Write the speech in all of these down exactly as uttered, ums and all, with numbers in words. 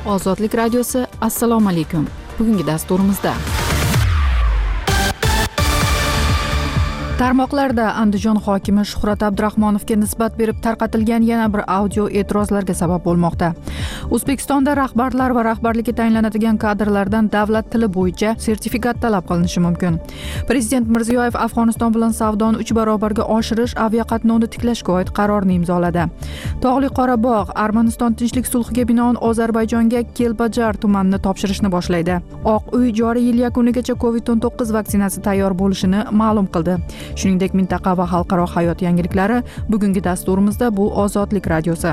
Ozodlik radiosi, assalomu alaykum. Bugungi dasturimizda tarmoqlarda Andijon hokimi Shuhrat Abdurahmonovga nisbat berib tarqatilgan yana bir audio e'tirozlarga sabab bo'lmoqda. O'zbekistonda rahbarlar va rahbarlikka tayinlanadigan kadrlardan davlat tili bo'yicha sertifikat talab qilinishi mumkin. Prezident Mirziyoyev Afg'oniston bilan savdoni uch barobarga oshirish, aviaqatnovni tiklashga oid qarorni imzoladi. Tog'li Qorabog' Armaniston tinchlik sulhiga binoan Ozarbayjonga Kelbajar tumanini topshirishni boshlaydi. Oq uy joriy yil yakunigacha covid o'n to'qqiz vaksinasi tayyor bo'lishini ma'lum qildi. Shuningdek, mintaqa va xalqaro hayot yangiliklari bugungi dasturimizda bu Ozodlik radiosi.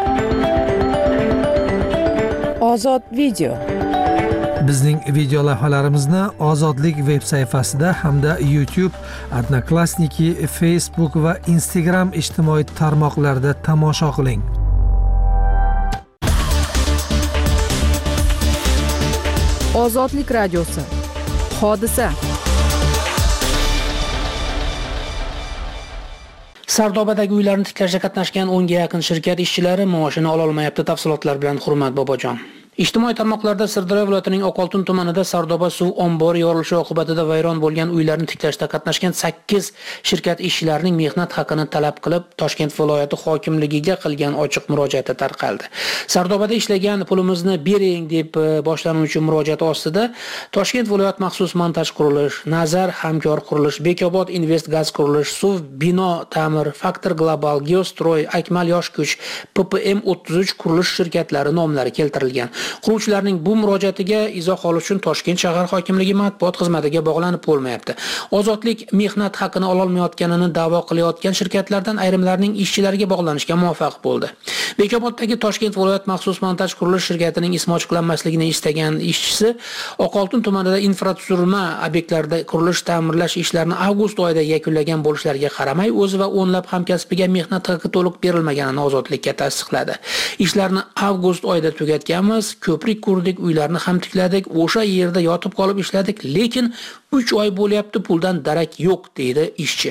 Ozod video. Bizning video lavhalarimizni Ozodlik veb sayfasida hamda YouTube, Odnoklassniki, Facebook va Instagram ijtimoiy tarmoqlarida tomosha qiling. Ozodlik radiosi. Hodisa. Sardobadagi uylarni tiklashga qatnashgan o'nga yaqin shirkat ishchilari maoshini ola olmayapti. Tafsilotlar bilan Hurmat Bobojon. Ijtimoiy tarmoqlarda Sirdaryo viloyatining Oqoltin tumanida Sardoba suv ombori yorilishi oqibatida vayron bo'lgan uylarni tiklashda qatnashgan sakkiz shirkat ishchilarining mehnat haqini talab qilib Toshkent viloyati hokimligiga qilgan ochiq murojaati tarqaldi. Sardobada ishlagan pulimizni bering deb boshlanuvchi murojaat ostida Toshkent viloyat maxsus montaj qurilish, Nazar hamkor qurilish, Bekobod Invest gaz qurilish, Suv bino ta'mir, Faktor Global, Geostroy, Akmal yosh kuch, P P M o'ttiz uch qurilish shirkatlari nomlari keltirilgan. Quruvchilarning bu murojaatiga izoh olish uchun Toshkent shahar hokimligi matbuot xizmatiga bog'lanib bo'lmayapti. Ozodlik mehnat haqini ola olmayotganini da'vo qilayotgan shirkatlardan ayrimlarining ishchilariga bog'lanishga muvaffaq bo'ldi. Bekoboddagi Toshkent viloyat maxsus montaj qurilish shirkatining ismi ochiqlanmasligini istagan ishchisi Oqoltin tumanida infratuzilma obyektlarida qurilish ta'mirlash ishlarini avgust oyida yakunlagan bo'lishlariga qaramay, o'zi va o'nlab hamkasbiga mehnat haqi to'liq berilmaganini Ozodlikka tasdiqladi. Ishlarni avgust oyida tugatganmiz, ko'prik qurdik, uylarni ham tikladik, o'sha yerda yotib qolib ishladik, lekin uch oy bo'lyapti, puldan darak yo'q, deydi ishchi.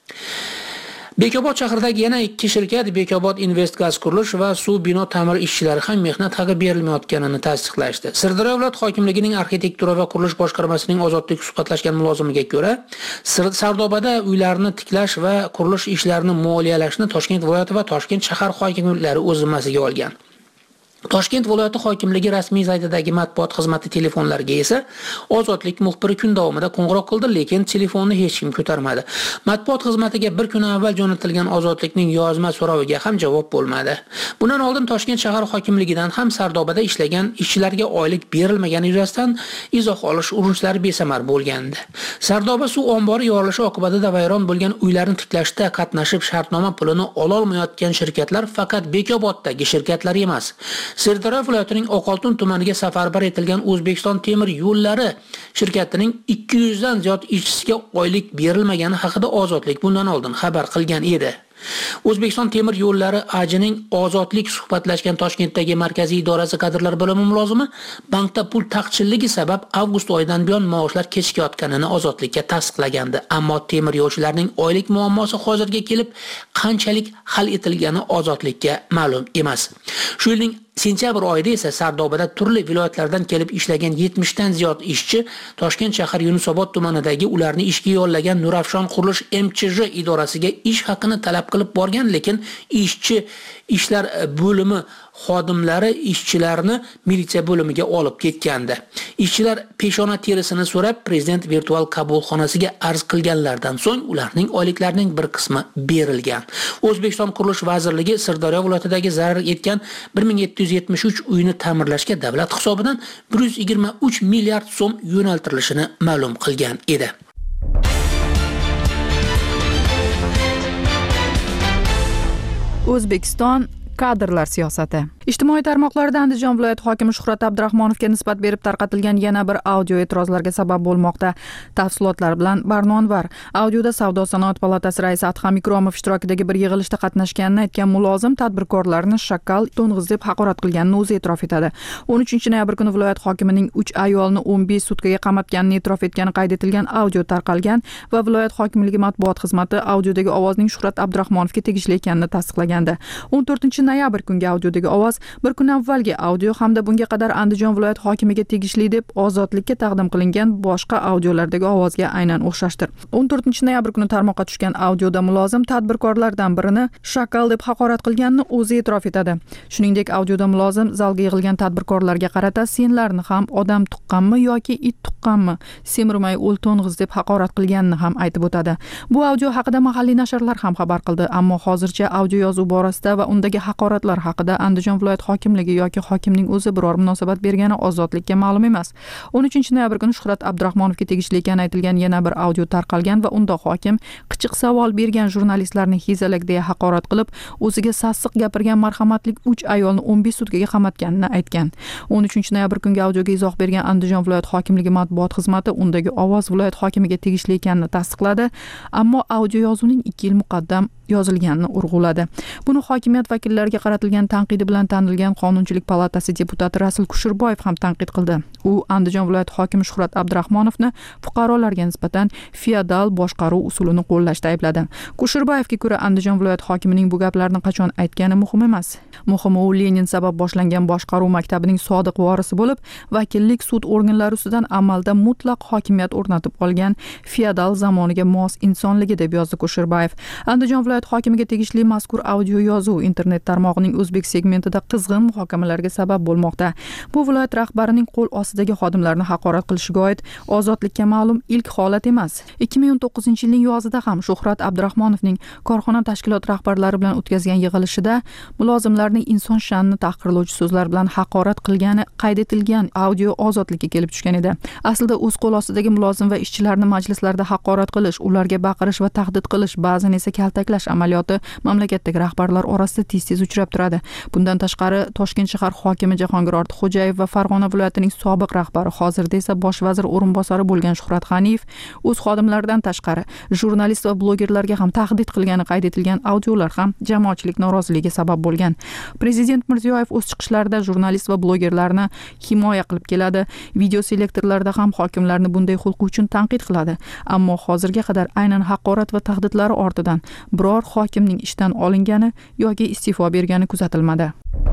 Bekobod shahridagi yana ikki shirkat Bekobod Invest gaz qurilish va suv bino ta'mir ishchilari ham mehnat haqi berilmayotganini tasdiqlashdi. Sirdaryo viloyat hokimligining arxitektura va qurilish boshqarmasining Ozodlik suhbatlashgan mulozimiga ko'ra, Sardobada uylarni tiklash va qurilish ishlarini moliyalashni Toshkent viloyati va Toshkent shahar hokimliklari o'z zimmasiga olgan. Toshkent viloyati hokimligi rasmiy saytidagi matbuot xizmati telefonlariga esa Ozodlik muxbiri kun davomida qo'ng'iroq qildi, lekin telefonni hech kim ko'tarmadi. Matbuot xizmatiga bir kun avval jo'natilgan Ozodlikning yozma so'roviga ham javob bo'lmadi. Bundan oldin Toshkent shahar hokimligidan ham Sardobada ishlagan ishchilarga oylik berilmagani yuzasidan izoh olish urinishlari besamar bo'lgandi. Sardoba suv ombori yorilishi oqibatida vayron bo'lgan uylarni tiklashda qatnashib shartnoma pulini ola olmayotgan shirkatlar faqat Bekoboddagi shirkatlar emas. Sirdaryo viloyatining Oqoltin tumaniga safarbar etilgan O'zbekiston temir yo'llari shirkatining ikki yuz dan ziyod ishchisiga oylik berilmagani haqida Ozodlik bundan oldin xabar qilgan edi. O'zbekiston temir yo'llari A Jning Ozodlik suhbatlashgan Toshkentdagi markaziy idorasi kadrlar bo'limi mulozimi bankda pul taqchilligi sabab avgust oyidan buyon maoshlar kechikayotganini Ozodlikka tasdiqlagandi. Ammo temir yo'lchilarning oylik muammosi hozirga kelib qanchalik hal etilgani Ozodlikka ma'lum emas. Shu yilning sentyabr oyida esa Sardobada turli viloyatlardan kelib ishlagan yetmish dan ziyod ishchi Toshkent shahar Yunusobod tumanidagi ularni ishga yo'llagan Nurafshon qurilish M Ch J idorasiga ish haqini talab qilib borgan, lekin ishchi ishlar bo'limi xodimlari ishchilarni militsiya bo'limiga olib ketgandi. Ishchilar peshona terisini so'rab prezident virtual qabulxonasiga arz qilganlardan so'ng ularning oyliklarining bir qismi berilgan. O'zbekiston Qurilish vazirligi Sirdaryo viloyatidagi zarar yetgan bir ming yetti yuz yetmish uch uyni ta'mirlashga davlat hisobidan bir yuz yigirma uch milliard so'm yo'naltirilishini ma'lum qilgan edi. O'zbekiston kadrlar siyosati. Ijtimoiy tarmoqlarda Andijon viloyati hokimi Shuhrat Abdurahmonovga nisbat berib tarqatilgan yana bir audio e'tirozlarga sabab bo'lmoqda. Tafsilotlar bilan Barno Anvar. Audioda Savdo sanoat palatasi raisi Adham Ikromov ishtirokidagi bir yig'ilishda qatnashganini aytgan mulozim tadbirkorlarni shakkal, to'ng'iz deb haqorat qilganini o'zi e'tirof etadi. o'n uchinchi noyabr kuni viloyat hokimining uch ayolni o'n besh sutkaga qamatganini e'tirof etgani qayd etilgan audio tarqalgan va viloyat hokimligi matbuot xizmati audiodagi ovozning Shuhrat Abdurahmonovga tegishli ekanini tasdiqlagandi. o'n to'rtinchi noyabr kungi audiodagi ovoz bir kun avvalgi audio hamda bunga qadar Andijon viloyat hokimiga tegishli deb ozodlikka taqdim qilingan boshqa audiolardagi ovozga aynan o'xshashdir. o'n to'rtinchi noyabr kuni tarmoqqa tushgan audioda mulozim tadbirkorlardan birini shakal deb haqorat qilganini o'zi e'tirof etadi. Shuningdek, audioda mulozim zalga yig'ilgan tadbirkorlarga qarata senlarni ham odam tuqqanmi yoki it tuqqanmi, semirmay o'l to'ng'iz deb haqorat qilganini ham aytib o'tadi. Bu audio haqida mahalliy nashrlar ham xabar qildi, ammo hozircha audio yozuv borasida va undagi haqoratlar haqida Andijon viloyat hokimligi yoki hokimning o'zi biror munosabat bergani ozodlikka ma'lum emas. o'n uchinchi noyabr kuni Shuhrat Abdurahmonovga tegishli ekani aytilgan yana bir audio tarqalgan va unda hokim qichiq savol bergan jurnalistlarni hezalak deya haqorat qilib, o'ziga sassiq gapirgan marhamatli uch ayolni o'n besh sutkaga qamatganini aytgan. o'n uchinchi noyabr kungi audioga izoh bergan Andijon viloyat hokimligi matbuot xizmati undagi ovoz viloyat hokimiga tegishli ekanini tasdiqladi, ammo audio yozuvning ikki yil muqaddam yozilganini urg'uladi. Buni hokimiyat vakillariga qaratilgan tanqidi bilan tanilgan Qonunchilik palatasi deputati Rasul Kushurboyev ham tanqid qildi. U Andijon viloyat hokimi Shuhrat Abdurahmonovni fuqarolarga nisbatan feodal boshqaruv usulini qo'llashda aybladi. Kushurboyevga ko'ra, Andijon viloyat hokimining bu gaplarni qachon aytgani muhim emas. Muhimi, u Lenin sabab boshlangan boshqaruv maktabining sodiq vorisi bo'lib, vakillik sud organlari ustidan amalda mutlaq hokimiyat o'rnatib olgan feodal zamoniga mos insonligi deb yozdi Kushurboyev. Andijon viloyat hokimiga tegishli mazkur audio yozuv internet tarmog'ining o'zbek segmentida qizg'in muhokamalarga sabab bo'lmoqda. Bu viloyat rahbarining qo'l ostidagi xodimlarni haqorat qilishiga oid ozodlikka ma'lum ilk holat emas. ikki ming o'n to'qqizinchi yilning yozida ham Shuhrat Abdurahmonovning korxona tashkilot rahbarlari bilan o'tkazgan yig'ilishida mulozimlarning inson sha'nini tahqirlovchi so'zlar bilan haqorat qilgani qayd etilgan audio ozodlikka kelib tushgan edi. Aslida o'z qo'l ostidagi mulozim va ishchilarni majlislarda haqorat qilish, ularga baqirish va tahdid qilish, ba'zan esa kaltaklash amaliyoti mamlakatdagi rahbarlar orasida tez-tez uchrab turadi. Bundan tashqari, Toshkent shahar hokimi Jahongir Ortiqxo'jayev va Farg'ona viloyatining sobiq rahbari, hozirda esa bosh vazir o'rinbosari bo'lgan Shuhrat G'aniyev o'z xodimlaridan tashqari jurnalist va blogerlarga ham tahdid qilgani qayd etilgan audiolar ham jamoatchilik noroziligiga sabab bo'lgan. Prezident Mirziyoyev o'z chiqishlarida jurnalist va blogerlarni himoya qilib keladi. Video selektorlarda ham hokimlarni bunday xulqi uchun tanqid qiladi. Ammo hozirga qadar aynan haqorat va tahdidlari ortidan biror hokimning ishdan olingani yoki iste'fo bergani kuzatilmadi.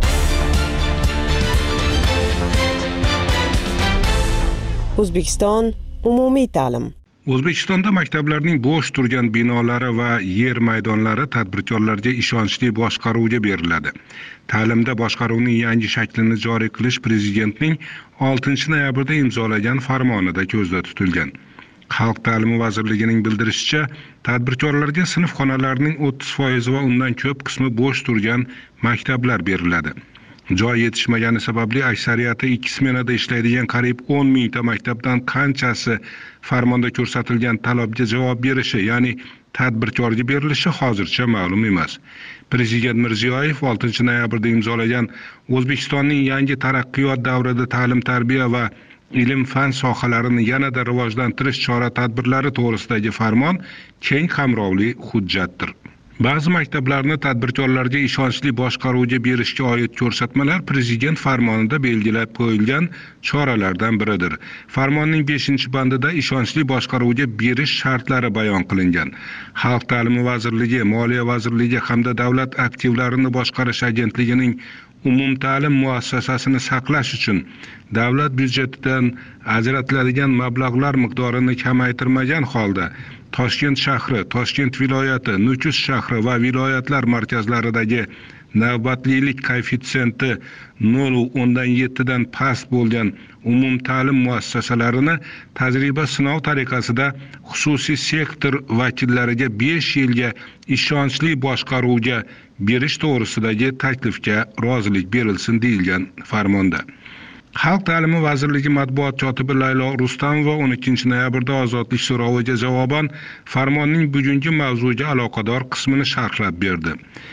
O'zbekiston umumiy ta'lim. O'zbekistonda maktablarning bo'sh turgan binolari va yer maydonlari tadbirkorlarga ishonchli boshqaruvga beriladi. Ta'limda boshqaruvning yangi shaklini joriy qilish Prezidentning oltinchi noyabrda imzolagan farmonida ko'zda tutilgan. Xalq ta'limi vazirligining bildirishicha, tadbirkorlarga sinf xonalarining o'ttiz foiz va undan ko'p qismi bo'sh turgan maktablar beriladi. Joy yetishmagani sababli aksariyati ikki smenada ishlaydigan qariyb o'n mingta maktabdan qanchasi farmonda ko'rsatilgan talabga javob berishi, ya'ni tadbirkorga berilishi hozircha ma'lum emas. Prezident Mirziyoyev oltinchi noyabrda imzolagan O'zbekistonning yangi taraqqiyot davrida ta'lim-tarbiya va ilm-fan sohalarini yanada rivojlantirish chora-tadbirlari to'g'risidagi farmon keng qamrovli hujjatdir. Ba'zi maktablarni tadbirkorlarga ishonchli boshqaruvga berishga oid ko'rsatmalar Prezident farmonida belgilab qo'yilgan choralardan biridir. Farmonning beshinchi bandida ishonchli boshqaruvga berish shartlari bayon qilingan. Xalq ta'limi vazirligi, Moliya vazirligi hamda davlat aktivlarini boshqarish agentligining umumta'lim muassasasini saqlash uchun davlat byudjetidan ajratiladigan mablag'lar miqdorini kamaytirmagan holda Toshkent shahri, Toshkent viloyati, Nukus shahri va viloyatlar markazlaridagi navbatlilik koeffitsiyenti nol o'ndan yetti dan past bo'lgan umumta'lim muassasalarini tajriba sinov tariqasida xususiy sektor vakillariga besh yilga ishonchli boshqaruvga berish to'g'risidagi taklifga rozilik berilsin deyilgan farmonda. Xalq ta'limi vazirligi matbuot kotibi Laylo Rustamova o'n ikkinchi noyabrda ozodlik so'roviga javoban farmonning bugungi mavzuga aloqador qismini sharhlab berdi.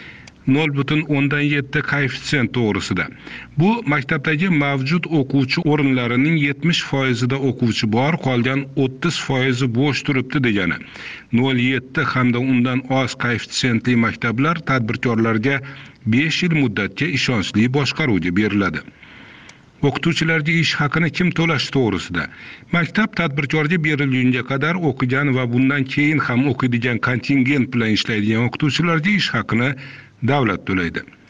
nol butun o'ndan yetti koeffitsient to'g'risida. Bu maktabdagi mavjud o'quvchi o'rinlarining yetmish foizida o'quvchi bor, qolgan o'ttiz foizi bo'sh turibdi degani. nol yetti hamda undan oz koeffitsiyentli maktablar tadbirkorlarga besh yil muddatga ishonchli boshqaruvga beriladi. O'qituvchilarga ish haqini kim to'lash to'g'risida. Maktab tadbirkorga berilgunga qadar o'qigan va bundan keyin ham o'qiydigan kontingent bilan ishlaydigan o'qituvchilarga ish haqini davlat to'laydi.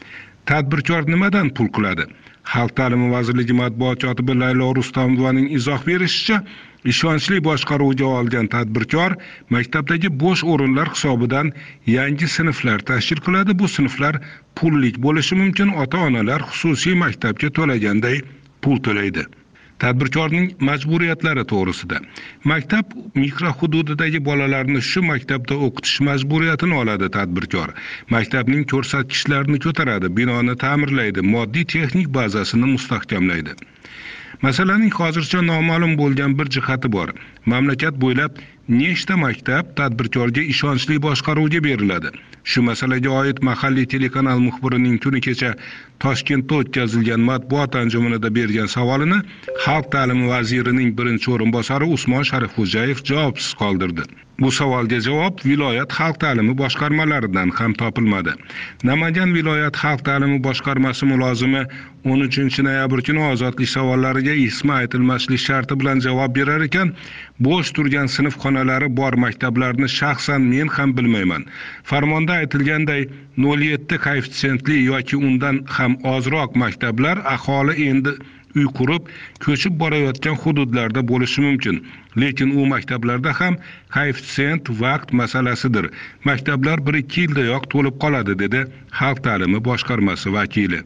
Tadbirkor nimadan pul qiladi? Xalq ta'limi vazirligi matbuot kotibi Laylo Rustamovaning izoh berishicha, ishonchli boshqaruvga olgan tadbirkor maktabdagi bo'sh o'rinlar hisobidan yangi sinflar tashkil qiladi. Bu sinflar pullik bo'lishi mumkin. Ota-onalar xususiy maktabga to'laganday pul to'laydi. Tadbirkorning majburiyatlari to'g'risida. Maktab mikrohududidagi bolalarni shu maktabda o'qitish majburiyatini oladi tadbirkor. Maktabning ko'rsatkichlarini ko'taradi, binoni ta'mirlaydi, moddiy texnik bazasini mustahkamlaydi. Masalaning hozircha noma'lum bo'lgan bir jihati bor. Mamlakat bo'ylab nechta maktab tadbirkorga ishonchli boshqaruvga beriladi? Shu masalaga oid mahalliy telekanal muxbirining kuni kecha Toshkentda o'tkazilgan matbuot anjumanida bergan savolini Xalq ta'limi vazirining birinchi o'rinbosari Usmon Sharifxo'jayev javobsiz qoldirdi. Bu savolga javob viloyat xalq ta'limi boshqarmalaridan ham topilmadi. Namangan viloyat xalq ta'limi boshqarmasi mulozimi o'n uchinchi noyabr kuni ozodlik savollariga ismi aytilmaslik sharti bilan javob berar ekan, bo'sh turgan sinf xonalari bor maktablarni shaxsan men ham bilmayman. Farmonda aytilganday nol yetti koeffitsiyentli yoki undan ham ozroq maktablar aholi endi uy qurib, ko'chib borayotgan hududlarda bo'lishi mumkin. Lekin u maktablarda ham koeffitsient vaqt masalasidir. Maktablar bir ikki yildayoq to'lib qoladi, dedi Xalq ta'limi boshqarmasi vakili.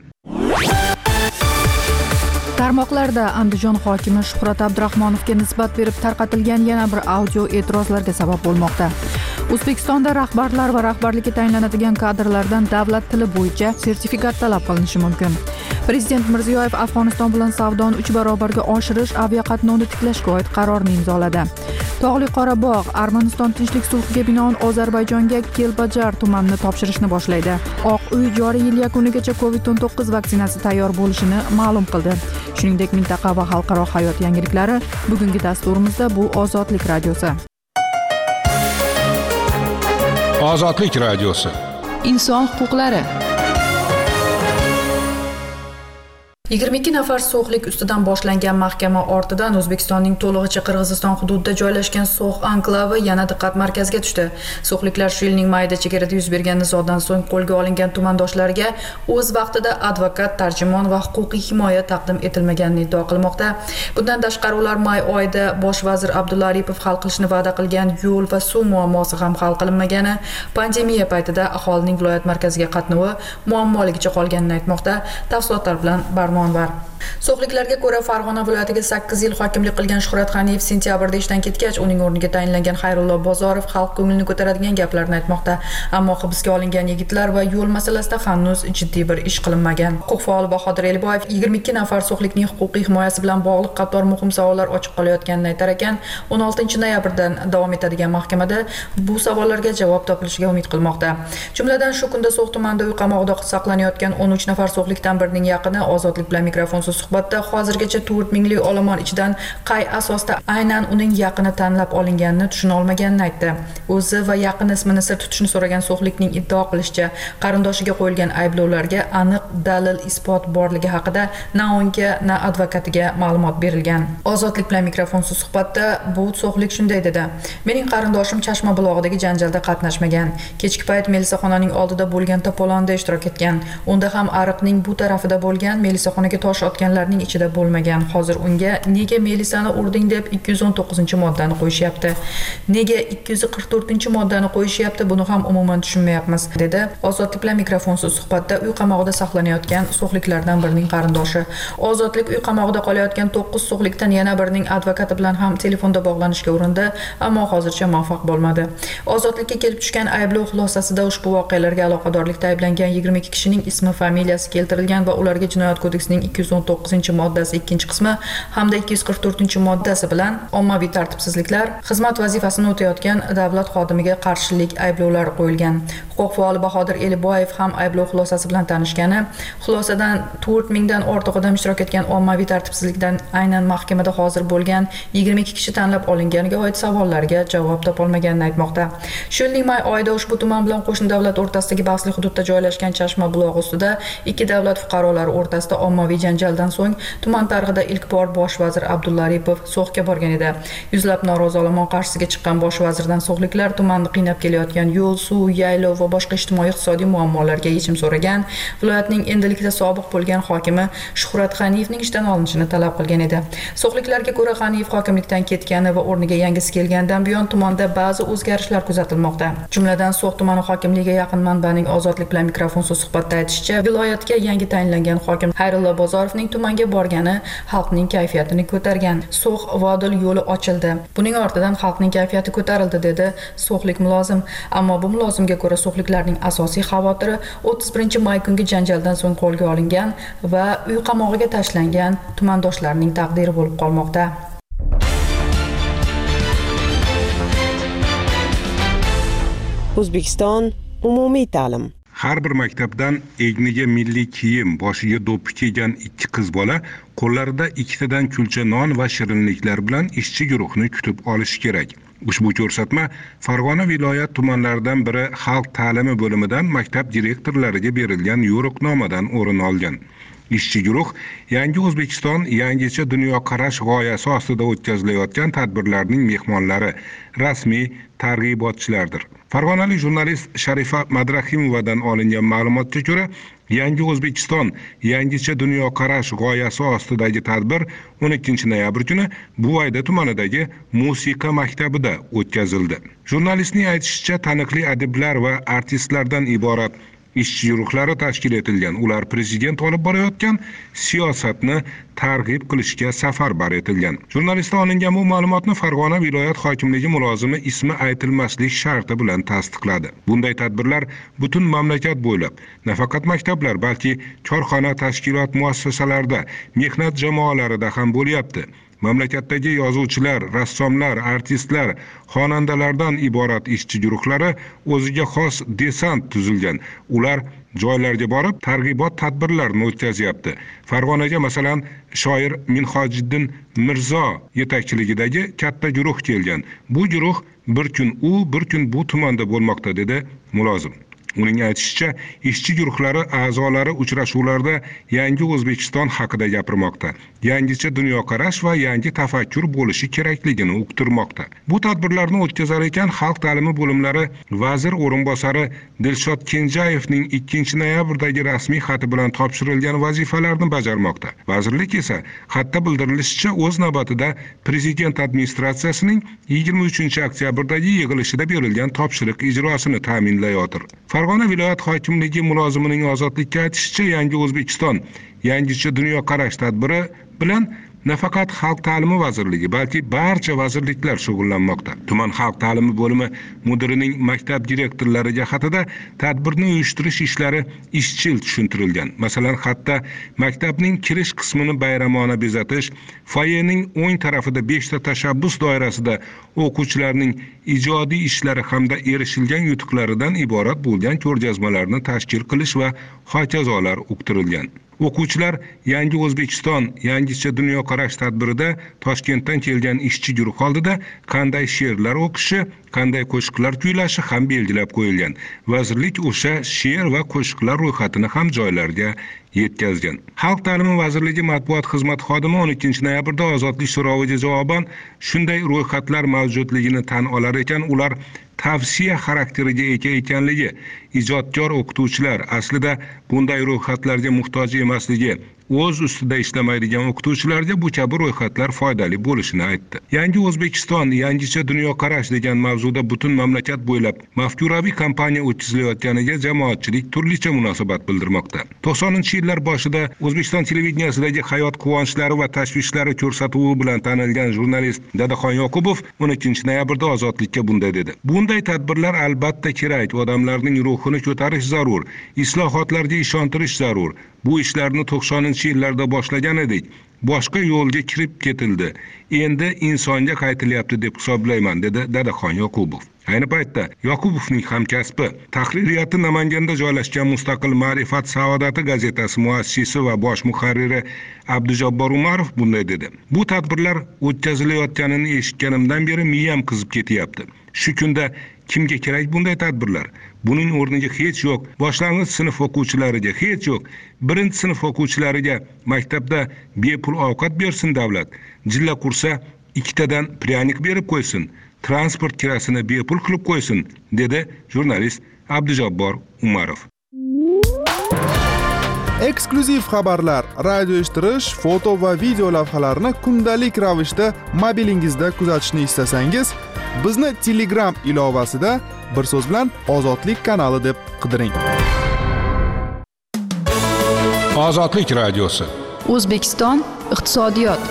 Tarmoqlarda Andijon hokimi Shuhrat Abdurahmonovga nisbat berib tarqatilgan yana bir audio e'tirozlarga sabab bo'lmoqda. O'zbekistonda rahbarlar va rahbarlikka tayinlanadigan kadrlardan davlat tili bo'yicha sertifikat talab qilinishi mumkin. Prezident Mirziyoyev Afg'oniston bilan savdoni uch barobarga oshirish aviaqatnovni tiklashga oid qarorni imzoladi. Tog'li Qorabog' Armaniston tinchlik sulhiga binoan Ozarbayjonga Kelbajar tumanini topshirishni boshlaydi. Oq uy joriy yil yakunigacha covid o'n to'qqiz vaksinasi tayyor bo'lishini ma'lum qildi. Shuningdek, mintaqa va xalqaro hayot yangiliklari bugungi dasturimizda bu Ozodlik radiosi. Ozodlik radiosi. Inson huquqlari. yigirma ikki nafar so'xlik ustidan boshlangan mahkama ortidan O'zbekistonning to'lig'icha Qirg'iziston hududida joylashgan So'x anklavi yana diqqat markaziga tushdi. So'xliklar shu yilning mayida chegarada yuz bergan nizodan so'ng qo'lga olingan tumandoshlarga o'z vaqtida advokat, tarjimon va huquqiy himoya taqdim etilmaganini iddao qilmoqda. Bundan tashqari ular may oyida bosh vazir Abdulla Aripov hal qilishni va'da qilgan yo'l va suv muammosi ham hal qilinmagani, pandemiya paytida aholining viloyat markaziga qatnovi muammoligicha qolganini aytmoqda. Tafsilotlar bilan Barmon var. So'xliklarga ko'ra Farg'ona viloyatiga sakkiz yil hokimlik qilgan Shuhrat G'aniyev sentyabrda ishdan ketgach, uning o'rniga tayinlangan Xayrullo Bozorov xalq ko'nglini ko'taradigan gaplarni aytmoqda. Ammo hibsga olingan yigitlar va yo'l masalasida hanuz jiddiy bir ish qilinmagan. Huquq faoli Bahodir Eliboyev yigirma ikki nafar so'xlikning huquqiy himoyasi bilan bog'liq qator muhim savollar ochiq qolayotganini aytar ekan, o'n oltinchi noyabrdan davom etadigan mahkamada bu savollarga javob topilishiga umid qilmoqda. Jumladan shu kunda So'x tumanida uy qamoqida saqlanayotgan o'n uch nafar so'xlikdan birining yaqini Ozodlik bilan mikrofonsiz suhbatda hozirgacha to'rt minglik olomon ichidan qay asosda aynan uning yaqini tanlab olinganini tushuna olmaganini aytdi. O'zi va yaqin ismini sir tutishni so'ragan so'xlikning iddao qilishicha, qarindoshiga qo'yilgan ayblovlarga aniq dalil isbot borligi haqida na unga, na advokatiga ma'lumot berilgan. Ozodlik bilan mikrofonsiz suhbatda bu so'xlik shunday dedi: "Mening qarindoshim Chashma bulog'idagi janjalda qatnashmagan. Kechki payt melisaxonaning oldida bo'lgan to'polonda ishtirok etgan. Unda ham ariqning bu tarafida bo'lgan, melisaxonaga tosh otganlarning ichida bo'lmagan. Hozir unga nega melisani urding deb ikki yuz o'n to'qqizinchi moddani qo'yishyapti. Nega ikki yuz qirq to'rtinchi moddani qo'yishyapti, buni ham umuman tushunmayapmiz", dedi Ozodlik bilan mikrofonsiz suhbatda uy qamoqida saqlanayotgan so'xliklardan birining qarindoshi. Ozodlik uy qamoqida qolayotgan to'qqiz so'xlikdan yana birining advokati bilan ham telefonda bog'lanishga urindi, ammo hozircha muvaffaq bo'lmadi. Ozodlikka kelib tushgan ayblov xulosasida ushbu voqealarga aloqadorlikda ayblangan yigirma ikki kishining ismi, familiyasi keltirilgan va ularga Jinoyat kodeksining ikki yuz o'n to'qqizinchi moddasi ikkinchi qismi hamda ikki yuz qirq to'rtinchi moddasi bilan ommaviy tartibsizliklar, xizmat vazifasini o'tayotgan davlat xodimiga qarshilik ayblovlari qo'yilgan. Huquq faoli Bahodir Eliboyev ham ayblov xulosasi bilan tanishgani, xulosadan to'rt mingdan ortiq odam ishtirok etgan ommaviy tartibsizlikdan aynan mahkamada hozir bo'lgan yigirma ikki kishi tanlab olinganiga oid savollarga javob topolmaganini aytmoqda. Shu yilning may oyida ushbu tuman bilan qo'shni davlat o'rtasidagi bahsli hududda joylashgan Chashma bulog'i ustida ikki davlat fuqarolari o'rtasida ommaviy janjal janjaldan so'ng tuman tarixida ilk bor bosh vazir Abdulla Aripov So'xga borgan edi. Yuzlab norozi olomon qarshisiga chiqqan bosh vazirdan so'xliklar tumanni qiynab kelayotgan yo'l, suv, yaylov va boshqa ijtimoiy-iqtisodiy muammolarga yechim so'ragan. Viloyatning endilikda sobiq bo'lgan hokimi Shuhrat G'aniyevning ishdan olinishini talab qilgan edi. So'xliklarga ko'ra G'aniyev hokimlikdan ketgani va o'rniga yangisi kelgandan buyon tumanda ba'zi o'zgarishlar kuzatilmoqda. Jumladan So'x tumani hokimligiga yaqin manbaning Ozodlik bilan mikrofonsiz suhbatda aytishicha, viloyatga yangi tayinlangan hokim Xayrullo Bozorovning tumanga borgani xalqning kayfiyatini ko'targan. So'x Vodil yo'li ochildi. Buning ortidan xalqning kayfiyati ko'tarildi, dedi so'xlik mulozim. Ammo bu mulozimga ko'ra so'xliklarning asosiy xavotiri o'ttiz birinchi may kungi janjaldan so'ng qo'lga olingan va uy qamog'iga tashlangan tumandoshlarning taqdiri bo'lib qolmoqda. O'zbekiston umumiy ta'lim. Har bir maktabdan egniga milliy kiyim, boshiga do'ppi kiygan ikki qiz bola qo'llarida ikkitadan kulcha non va shirinliklar bilan ishchi guruhni kutib olishi kerak. Ushbu ko'rsatma Farg'ona viloyat tumanlaridan biri xalq ta'limi bo'limidan maktab direktorlariga berilgan yo'riqnomadan o'rin olgan. Ishchi guruh Yangi O'zbekiston yangicha dunyoqarash g'oyasi ostida o'tkazilayotgan tadbirlarning mehmonlari, rasmiy targ'ibotchilardir. Farg'onalik jurnalist Sharifa Madrahimovadan olingan ma'lumotga ko'ra, Yangi O'zbekiston yangicha dunyoqarash g'oyasi ostidagi tadbir o'n ikkinchi noyabr kuni Buvayda tumanidagi musiqa maktabida o'tkazildi. Jurnalistning aytishicha, taniqli adiblar va artistlardan iborat ishchi guruhlari tashkil etilgan. Ular prezident olib borayotgan siyosatni targ'ib qilishga safarbar etilgan. Jurnalistdan olingan bu ma'lumotni Farg'ona viloyat hokimligi mulozimi ismi aytilmaslik sharti bilan tasdiqladi. Bunday tadbirlar butun mamlakat bo'ylab, nafaqat maktablar, balki korxona, tashkilot muassasalarida, mehnat jamoalarida ham bo'lyapti. Mamlakatdagi yozuvchilar, rassomlar, artistlar, xonandalardan iborat ishchi guruhlari o'ziga xos desant tuzilgan. Ular joylarga borib targ'ibot tadbirlarini o'tkazyapti. Farg'onaga masalan shoir Minhojiddin Mirzo yetakchiligidagi katta guruh kelgan. Bu guruh bir kun u, bir kun bu tumanda bo'lmoqda, dedi mulozim. Uning aytishicha, ishchi guruhlari a'zolari uchrashuvlarda Yangi O'zbekiston haqida gapirmoqda. Yangicha dunyoqarash va yangi tafakkur bo'lishi kerakligini uqtirmoqda. Bu tadbirlarni o'tkazar ekan xalq ta'limi bo'limlari vazir o'rinbosari Dilshod Kenjayevning ikkinchi noyabrdagi rasmiy xati bilan topshirilgan vazifalarni bajarmoqda. Vazirlik esa xatda bildirilishicha o'z navbatida prezident administratsiyasining yigirma uchinchi oktyabrdagi yig'ilishida berilgan topshiriq ijrosini ta'minlayotir. Farg'ona viloyat hokimligi mulozimining Ozodlikka aytishicha, Yangi O'zbekiston yangicha dunyoqarash tadbiri bilan nafaqat Xalq ta'limi vazirligi, balki barcha vazirliklar shug'ullanmoqda. Tuman xalq ta'limi bo'limi mudirining maktab direktorlariga xatida tadbirni uyushtirish ishlari izchil tushuntirilgan. Masalan, xatda maktabning kirish qismini bayramona bezatish, foyening o'ng tarafida beshta tashabbus doirasida o'quvchilarning ijodiy ishlari hamda erishilgan yutuqlaridan iborat bo'lgan ko'rgazmalarni tashkil qilish va hokazolar uqtirilgan. O'quvchilar Yangi O'zbekiston yangicha dunyoqarash tadbirida Toshkentdan kelgan ishchi guruh oldida qanday she'rlar o'qishi, qanday qo'shiqlar kuylashi ham belgilab qo'yilgan. Vazirlik o'sha she'r va qo'shiqlar ro'yxatini ham joylarga yetkazgan. Xalq ta'limi vazirligi matbuot xizmati xodimi o'n ikkinchi noyabrda Ozodlik so'roviga javoban shunday ro'yxatlar mavjudligini tan olar ekan, ular tavsiya xarakteriga ega ekanligi, ijodkor o'qituvchilar aslida bunday ro'yxatlarga muhtoj emasligi, o'z ustida ishlamaydigan o'qituvchilarga bu kabi ro'yxatlar foydali bo'lishini aytdi. Yangi O'zbekiston yangicha dunyoqarash degan mavzuda butun mamlakat bo'ylab mafkuraviy kampaniya o'tkazilayotganiga jamoatchilik turlicha munosabat bildirmoqda. to'qsoninchi yillar boshida O'zbekiston televideniyasida hayot quvonchlari va tashvishlari ko'rsatuvi bilan tanilgan jurnalist Dadaxon Yoqubov o'n ikkinchi noyabrda Ozodlikka bunday dedi. Bunday tadbirlar albatta kerak, odamlarning ruhini ko'tarish zarur, islohotlarga ishontirish zarur. Bu ishlarni to'qsoninchi yillarda boshlagan edik. Boshqa yo'lga kirib ketildi. Endi insonga qaytilyapti deb hisoblayman, dedi Dadaxon Yoqubov. Ayni paytda Yoqubovning hamkasbi, tahririyati Namanganda joylashgan Mustaqil Ma'rifat Saodati gazetasi muassisi va bosh muharriri Abdujabbor Umarov bunday dedi. Bu tadbirlar o'tkazilayotganini eshitganimdan beri miyam qizib ketyapti. Shu kunda Kimga kerak bunday tadbirlar? Buning o'rniga hech yo'q boshlang'ich sinf o'quvchilariga, hech yo'q birinchi sinf o'quvchilariga maktabda bepul ovqat bersin davlat. Jilla qursa ikkitadan pryanik berib qo'ysin. Transport kirasini bepul qilib qo'ysin, dedi jurnalist Abdujabbor Umarov. Eksklyuziv xabarlar, radio eshittirish, foto va video lavhalarni kundalik ravishda mobilingizda kuzatishni istasangiz, bizni Telegram ilovasida bir so'z bilan Ozodlik kanali deb qidiring. Ozodlik radiosi. O'zbekiston iqtisodiyot.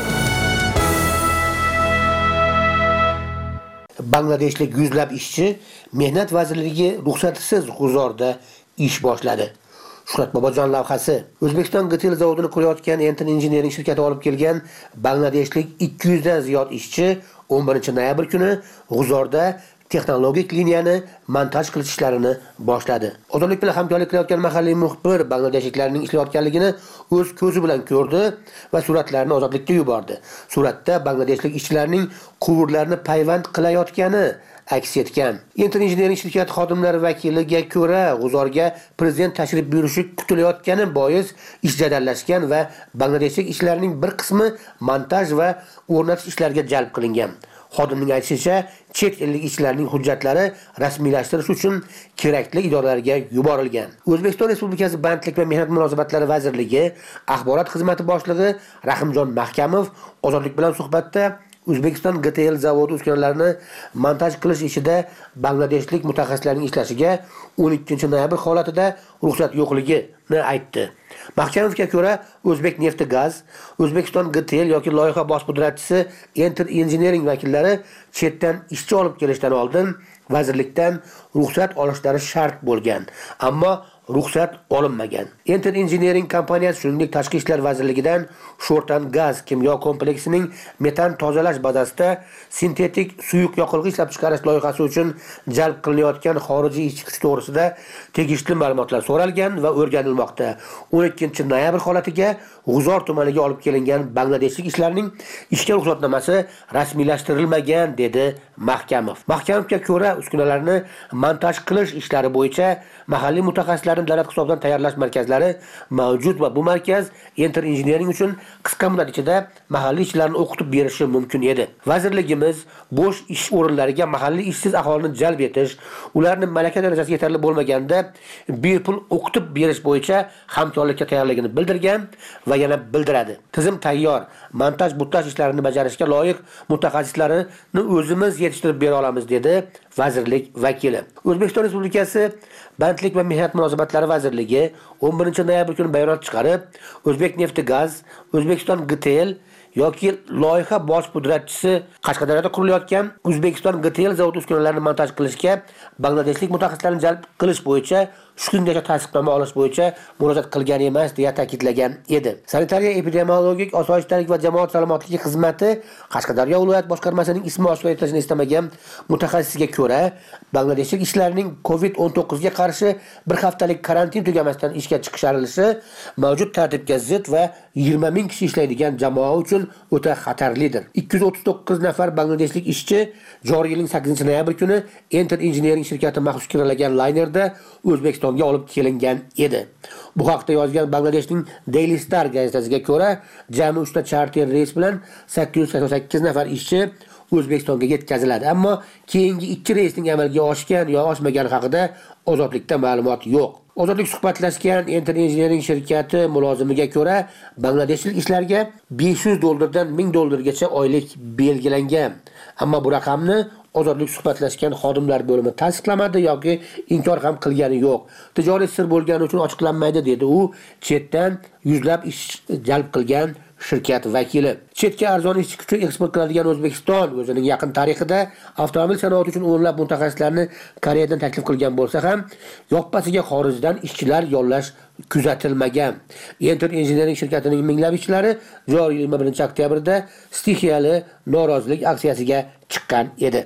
Bangladeshlik yuzlab ishchi Mehnat vazirligi ruxsatisiz g'uzorda ish boshladi. Shuhrat Bobojon lavhasi. O'zbekiston G T L zavodini qurayotgan Enter Engineering shirkati olib kelgan bangladeshlik ikki yuz dan ziyod ishchi o'n birinchi noyabr kuni g'uzorda texnologik liniyani montaj qilish ishlarini boshladi. Ozodlik bilan hamkorlik qilayotgan mahalliy muxbir bangladeshliklarning ishlayotganligini o'z ko'zi bilan ko'rdi va suratlarni Ozodlikka yubordi. Suratda bangladeshlik ishchilarning quvurlarini payvand qilayotgani aks etgan. Enter Engineering shirkati xodimlari vakiliga ko'ra, g'uzorga prezident tashrif buyurishi kutilayotgani bois ish jadallashgan va bangladeshlik ishchilarning bir qismi montaj va o'rnatish ishlariga jalb qilingan. Xodimning aytishicha, chet ellik ishchilarning hujjatlari rasmiylashtirish uchun kerakli idoralarga yuborilgan. O'zbekiston Respublikasi Bandlik va mehnat munosabatlari vazirligi axborot xizmati boshlig'i Rahimjon Mahkamov Ozodlik bilan suhbatda O'zbekiston G T L zavodi uskunalarini montaj qilish ishida bangladeshlik mutaxassislarning ishlashiga o'n ikkinchi noyabr holatida ruxsat yo'qligini aytdi. Mahkamovga ko'ra, O'zbek nefti gaz, O'zbekiston G T L yoki loyiha bosh pudratchisi Enter Engineering vakillari chetdan ishchi olib kelishdan oldin vazirlikdan ruxsat olishlari shart bo'lgan, ammo ruxsat olinmagan. Enter Engineering kompaniyasi shuningdek Tashqi ishlar vazirligidan Sho'rtan gaz kimyo kompleksining metan tozalash bazasida sintetik suyuq yoqilg'i ishlab chiqarish loyihasi uchun jalb qilinayotgan xorijiy ishchi to'g'risida tegishli ma'lumotlar so'ralgan va o'rganilmoqda. o'n ikkinchi noyabr holatiga G'uzor tumaniga olib kelingan bangladeshlik ishlarning ishga ruxsatnomasi rasmiylashtirilmagan, dedi Mahkamov. Mahkamovga ko'ra, uskunalarni montaj qilish ishlari bo'yicha mahalliy mutaxassislarni davlat hisobidan tayyorlash markazlari mavjud va bu markaz Enter Engineering uchun qisqa muddat ichida mahalliy ishchilarni o'qitib berishi mumkin edi. Vazirligimiz bo'sh ish o'rinlariga mahalliy ishsiz aholini jalb etish, ularni malaka darajasi yetarli bo'lmaganda bepul o'qitib berish bo'yicha hamkorlikka tayyorligini bildirgan va yana bildiradi. Tizim tayyor. Montaj montaj ishlarini bajarishga loyiq mutaxassislarini o'zimiz yetishtirib bera olamiz, dedi vazirlik vakili. O'zbekiston Respublikasi Bandlik va mehnat munosabatlari vazirligi o'n birinchi noyabr kuni bayonot chiqarib, O'zbek nefti gaz, O'zbekiston G T L yoki loyiha bosh pudratchisi Qashqadaryoda qurilayotgan O'zbekiston G T L zavodi uskunalarini montaj qilishga bangladeshlik mutaxassislarni jalb qilish bo'yicha shu kungacha tasdiqnoma olish bo'yicha murojaat qilgan emas, deya ta'kidlagan edi. Sanitariya epidemiologik osoyishtalik va jamoat salomatligi xizmati Qashqadaryo viloyat boshqarmasining ismi oshkor etilishini istamagan mutaxassisga ko'ra, bangladeshlik ishchilarning covid o'n to'qqiz ga qarshi bir haftalik karantin tugamasdan ishga chiqishlari mavjud tartibga zid va yigirma ming kishi ishlaydigan jamoa uchun o'ta xatarlidir. ikki yuz o'ttiz to'qqiz nafar bangladeshlik ishchi joriy yilning sakkizinchi noyabr kuni Enter Engineering shirkati maxsus kiralagan laynerda O'zbekistonga olib kelingan edi. Bu haqda yozgan Bangladeshning Daily Star gazetasiga ko'ra, jami uchta charter reys bilan sakkiz yuz sakson sakkiz nafar ishchi O'zbekistonga yetkaziladi, ammo keyingi ikki reysning amalga oshgan yo oshmagani haqida Ozodlikda ma'lumot yo'q. Ozodlik suhbatlashgan Enter Engineering shirkati mulozimiga ko'ra, bangladeshlik ishlarga besh yuz dollardan ming dollargacha oylik belgilangan. Ammo bu raqamni Ozodlik suhbatlashgan xodimlar bo'limi tasdiqlamadi yoki inkor ham qilgani yo'q. Tijoriy sir bo'lgani uchun ochiqlanmaydi, dedi u chetdan yuzlab ish jalb qilgan shirkat vakili. Chetga arzon ishchi kuchi eksport qiladigan O'zbekiston o'zining yaqin tarixida avtomobil sanoati uchun o'nlab mutaxassislarni Koreyadan taklif qilgan bo'lsa ham, yoppasiga xorijdan ishchilar yollash kuzatilmagan. Enter Engineering shirkatining minglab ishchilari joriy yil yigirma birinchi oktyabrda stixiyali norozilik aksiyasiga chiqqan edi.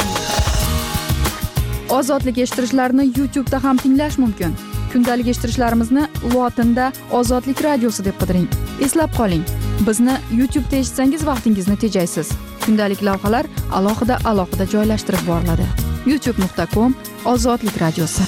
Ozodlik eshittirishlarni YouTube da ham tinglash mumkin. Kundalik eshittirishlarimizni lotinda Ozodlik radiosi deb qidiring. Eslab qoling, bizni YouTube da eshitsangiz vaqtingizni tejaysiz. Kundalik lavhalar alohida alohida joylashtirib boriladi. youtube nuqta com ozodlik radiosi.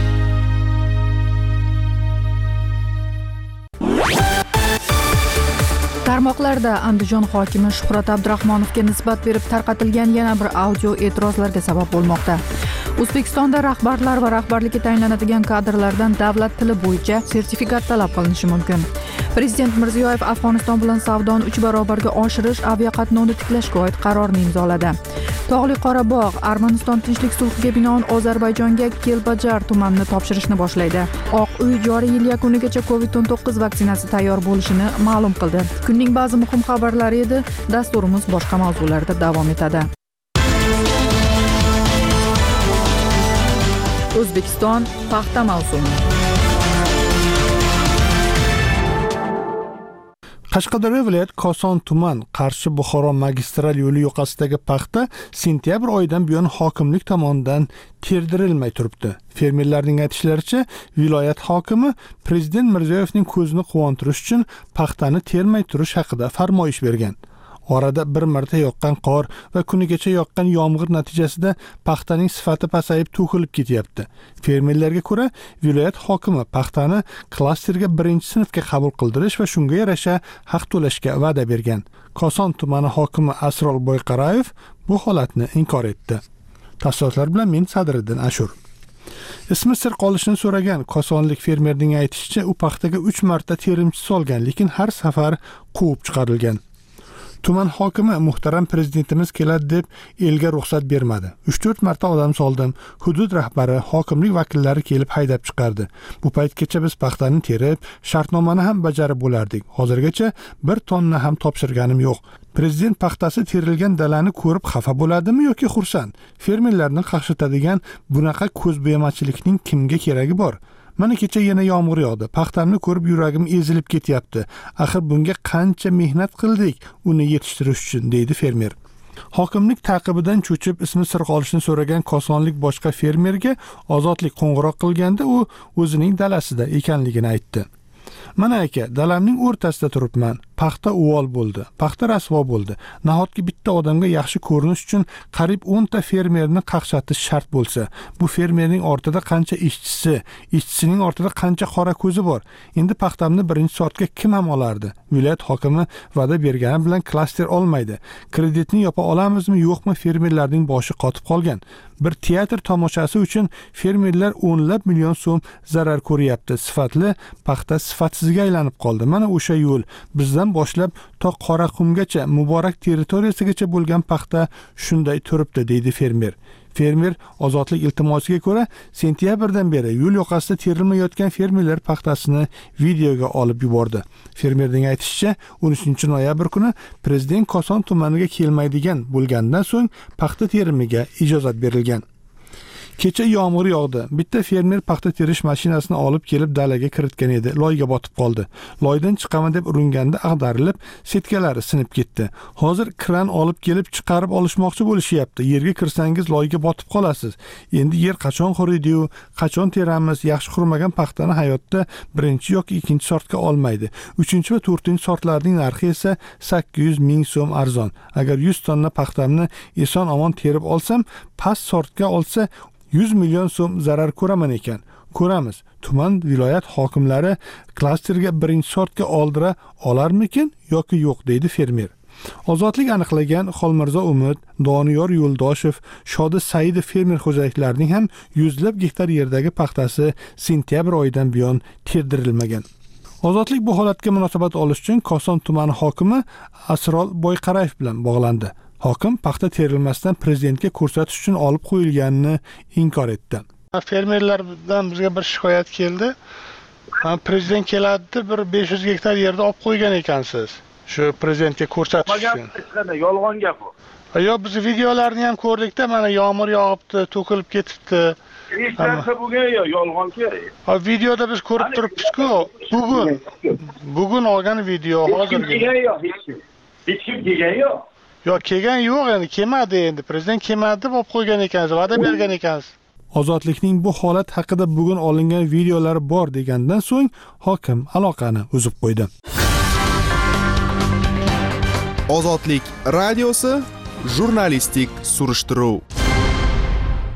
Tarmoqlarda Andijon hokimi Shuhrat Abdurahmonovga nisbat berib tarqatilgan yana bir audio e'tirozlarga sabab bo'lmoqda. O'zbekistonda rahbarlar va rahbarlikka tayinlanadigan kadrlardan davlat tili bo'yicha sertifikat talab qilinishi mumkin. Prezident Mirziyoyev Afg'oniston bilan savdoni uch barobarga oshirish aviaqatnovni tiklashga oid qarorni imzoladi. Tog'li Qorabog' Armaniston tinchlik sulhiga binoan Ozarbayjonga Kelbajar tumanini topshirishni boshlaydi. Oq uy joriy yil yakunigacha covid o'n to'qqiz vaksinasi tayyor bo'lishini ma'lum qildi. Kunning ba'zi muhim xabarlari edi. Dasturimiz boshqa mavzularda davom etadi. O'zbekiston paxta mavsumi. Qashqadaryo viloyat Koson tuman Qarshi Buxoro magistral yo'li yoqasidagi paxta sentyabr oyidan buyon hokimlik tomonidan terdirilmay turibdi. Fermerlarning aytishlaricha, viloyat hokimi Prezident Mirziyoyevning ko'zini quvontirish uchun paxtani termay turish haqida farmoyish bergan. Orada bir marta yoqqan qor va kunigacha yoqqan yomg'ir natijasida paxtaning sifati pasayib to'kilib ketyapti. Fermerlarga ko'ra, viloyat hokimi paxtani klasterga birinchi sinfga qabul qildirish va shunga yarasha haq to'lashga va'da bergan. Koson tumani hokimi Asrol Boyqarayev bu holatni inkor etdi. Tafsilotlar bilan men Sadriddin Ashur. Ismi sir qolishini so'ragan kosonlik fermerning aytishicha, u paxtaga uch marta terimchi solgan, lekin har safar quvib chiqarilgan. Tuman hokimi muhtaram prezidentimiz keladi deb elga ruxsat bermadi. uch to'rt marta odam soldim. Hudud rahbari, hokimlik vakillari kelib haydab chiqardi. Bu paytgacha biz paxtani terib, shartnomani ham bajarib bo'lardik. Hozirgacha bir tonna ham topshirganim yo'q. Prezident paxtasi terilgan dalani ko'rib xafa bo'ladimi yoki xursand? Fermerlarni qaqshatadigan bunaqa ko'zbo'yamachilikning kimga keragi bor? Mana kecha yana yomg'ir yog'di. Paxtamni ko'rib yuragim ezilib ketyapti. Axir bunga qancha mehnat qildik uni yetishtirish uchun, deydi fermer. Hokimlik taqibidan cho'chib ismi sir qolishini so'ragan kosonlik boshqa fermerga ozodlik qo'ng'iroq qilganda u o'zining dalasida ekanligini aytdi. Mana aka, dalamning o'rtasida turibman. Paxta uvol bo'ldi. Paxta rasvo bo'ldi. Nahotki bitta odamga yaxshi ko'rinish uchun qarib o'n ta fermerni qaqshatish shart bo'lsa, bu fermerning ortida qancha ishchisi, ishchisining ortida qancha qora ko'zi bor. Endi paxtamni birinchi sortga kim ham olardi? Viloyat hokimi va'da bergani bilan klaster olmaydi. Kreditni yopa olamizmi, yo'qmi, fermerlarning boshi qotib qolgan. Bir teatr tomoshasi uchun fermerlar o'nlab million so'm zarar ko'ryapti. Sifatli paxta sifatsizga aylanib qoldi. Mana o'sha yo'l bizdan boshlab to Qoraqumgacha muborak territoriyasigacha bo'lgan paxta shunday turibdi, deydi fermer. Fermer ozodlik iltimosiga ko'ra, sentyabrdan beri yo'l yoqasida terilmayotgan fermerlar paxtasini videoga olib yubordi. Fermerning aytishicha, o'n uchinchi noyabr kuni prezident Koson tumaniga kelmaydigan bo'lgandan so'ng paxta terimiga ijozat berilgan. Kecha yomg'ir yog'di. Bitta fermer paxta terish mashinasini olib kelib dalaga kiritgan edi. Loyga botib qoldi. Loydan chiqaman deb uringanda ag'darilib, setkalari sinib ketdi. Hozir kran olib kelib chiqarib olishmoqchi bo'lishyapti. Yerga kirsangiz loyga botib qolasiz. Endi yer qachon quriydi-yu, qachon teramiz? Yaxshi qurmagan paxtani hayotda birinchi yoki ikkinchi sortga olmaydi. uchinchi va to'rtinchi sortlarning narxi esa sakkiz yuz ming so'm arzon. Agar yuz tonna paxtamni eson omon terib olsam, past sortga olsa yuz million so'm zarar ko'raman ekan. Ko'ramiz. Tuman viloyat hokimlari klasterga birinchi sortga oldira olarmikin yoki yo'q, deydi fermer. Ozodlik aniqlagan Xolmirzo Umid, Doniyor Yo'ldoshev, Shodi Saidov fermer xo'jaliklarining ham yuzlab gektar yerdagi paxtasi sentyabr oyidan buyon terdirilmagan. Ozodlik bu holatga munosabat olish uchun Koson tumani hokimi Asrol Boyqarayev bilan bog'landi. Hokim paxta terilmasdan prezidentga ko'rsatish uchun olib qo'yilganini inkor etdi. Fermerlardan bizga bir shikoyat keldi. Prezident keladi, bir besh yuz gektar yerda olib qo'ygan ekansiz. Shu prezidentga ko'rsatish uchun. Yolg'on gap bu. Yo'q, biz videolarni ham ko'rdik-da, mana yomg'ir yog'ibdi, to'kilib ketibdi. Hech narsa bo'lgan yo'q, yolg'on kerak. Ha, videoda biz ko'rib turibmiz-ku. Bugun bugun olgan video hozir. Kelgan yo'q, hech kim. Hech kim kelgan yo'q. Yo'q, kelgan yo'q, endi kelmadi endi. Prezident kelmadi deb olib qo'ygan ekansiz, va'da bergan ekansiz. Ozodlikning bu holat haqida bugun olingan videolar bor degandan so'ng hokim aloqani uzib qo'ydi. Ozodlik radiosi jurnalistik surishtiruv.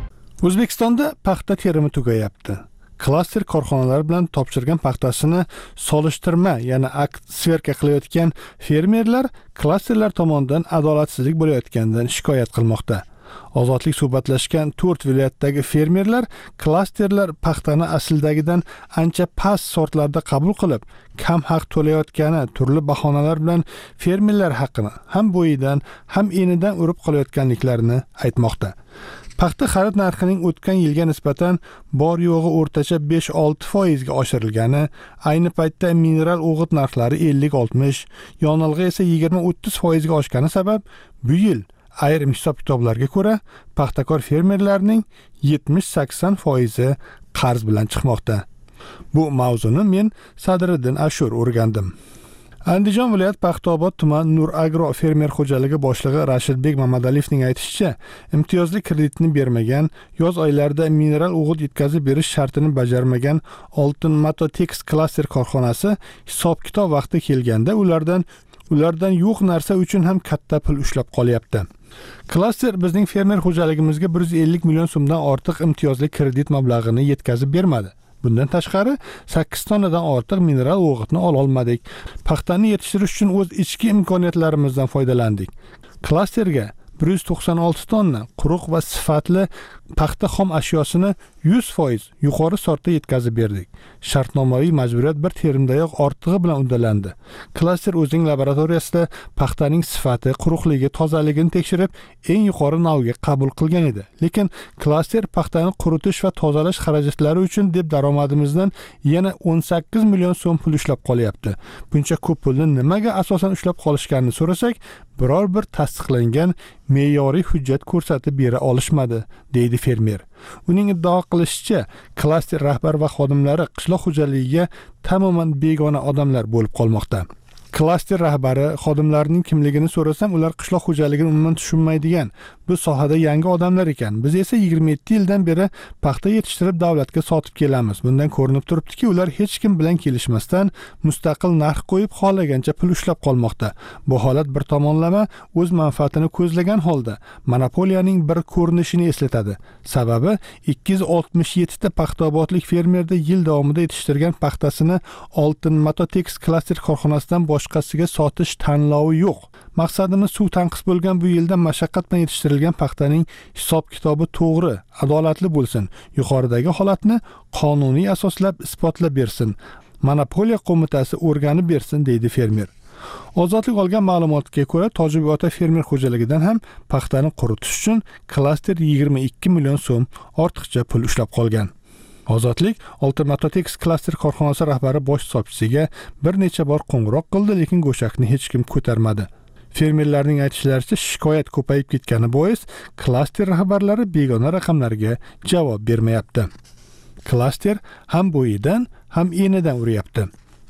O'zbekistonda paxta terimi tugayapti. Klaster korxonalar bilan topshirgan paxtasini solishtirma, ya'ni akt sverka qilayotgan fermerlar klasterlar tomonidan adolatsizlik bo'layotganidan shikoyat qilmoqda. Ozodlik suhbatlashgan to'rt viloyatdagi fermerlar klasterlar paxtani aslidagidan ancha past sortlarda qabul qilib, kam haq to'layotgani turli bahonalar bilan fermerlar haqqini ham bo'yidan, ham enidan urib qolayotganliklarini aytmoqda. Paxta xarid narxining o'tgan yilga nisbatan bor yo'g'i o'rtacha besh olti foiz ga oshirilgani, ayni paytda mineral o'g'it narxlari ellik oltmish, yonilg'i esa yigirma o'ttiz foiz ga oshgani sabab bu yil ayrim hisob-kitoblarga ko'ra paxtakor fermerlarning yetmish sakson foizi qarz bilan chiqmoqda. Bu mavzuni men Sadriddin Ashur o'rgandim. Andijon viloyat Paxtaobod tuman Nur Agro fermer xo'jaligi boshlig'i Rashidbek Mamadaliyevning aytishicha, imtiyozli kreditni bermagan, yoz oylarida mineral o'g'it yetkazib berish shartini bajarmagan Oltin Matotex klaster korxonasi hisob-kitob vaqti kelganda ulardan ulardan yo'q narsa uchun ham katta pul ushlab qolyapti. Klaster bizning fermer xo'jaligimizga bir yuz ellik million so'mdan ortiq imtiyozli kredit mablag'ini yetkazib bermadi. Bundan tashqari sakkiz tonnadan ortiq mineral o'g'itni ola olmadik. Paxtani yetishtirish uchun o'z ichki imkoniyatlarimizdan foydalandik. Klasterga bir yuz to'qson olti tonna quruq va sifatli paxta xom ashyosini yuz foiz yuqori sortda yetkazib berdik. Shartnomaviy majburiyat bir terimdayoq ortig'i bilan uddalandi. Klaster o'zining laboratoriyasida paxtaning sifati, quruqligi, tozaligini tekshirib, eng yuqori navga qabul qilgan edi. Lekin klaster paxtani quritish va tozalash xarajatlari uchun deb daromadimizdan yana o'n sakkiz million so'm pul ushlab qolyapti. Buncha ko'p pulni nimaga asosan ushlab qolishganini so'rasak, biror bir tasdiqlangan me'yoriy hujjat ko'rsatib bera olishmadi, deydi fermer. Uning iddao qilishicha, klaster rahbar va xodimlari qishloq xo'jaligiga tamoman begona odamlar bo'lib qolmoqda. Klaster rahbari xodimlarining kimligini so'rasam, ular qishloq xo'jaligini umuman tushunmaydigan, bu sohada yangi odamlar ekan. Biz esa yigirma yetti yildan beri paxta yetishtirib davlatga sotib kelamiz. Bundan ko'rinib turibdiki, ular hech kim bilan kelishmasdan mustaqil narx qo'yib, xohlagancha pul ushlab qolmoqda. Bu holat bir tomonlama o'z manfaatini ko'zlagan holda monopoliyaning bir ko'rinishini eslatadi. Sababi ikki yuz oltmish yetti ta paxtaobodlik fermerda yil davomida yetishtirgan paxtasini Oltin Matotex klaster korxonasidan boshqasiga sotish tanlovi yo'q. Maqsadimiz suv tanqis bo'lgan bu yilda mashaqqat bilan yetishtirilgan paxtaning hisob-kitobi to'g'ri, adolatli bo'lsin. Yuqoridagi holatni qonuniy asoslab isbotlab bersin. Monopoliya qo'mitasi o'rganib bersin, deydi fermer. Ozodlik olgan ma'lumotga ko'ra, Tojibota fermer xo'jaligidan ham paxtani quritish uchun klaster yigirma ikki million so'm ortiqcha pul ushlab qolgan. Ozodlik Oltin Matotex klaster korxonasi rahbari bosh hisobchisiga bir necha bor qo'ng'iroq qildi, lekin go'shakni hech kim ko'tarmadi. Fermerlarning aytishlaricha, shikoyat ko'payib ketgani bois klaster rahbarlari begona raqamlarga javob bermayapti. Klaster ham bo'yidan, ham enidan uryapti.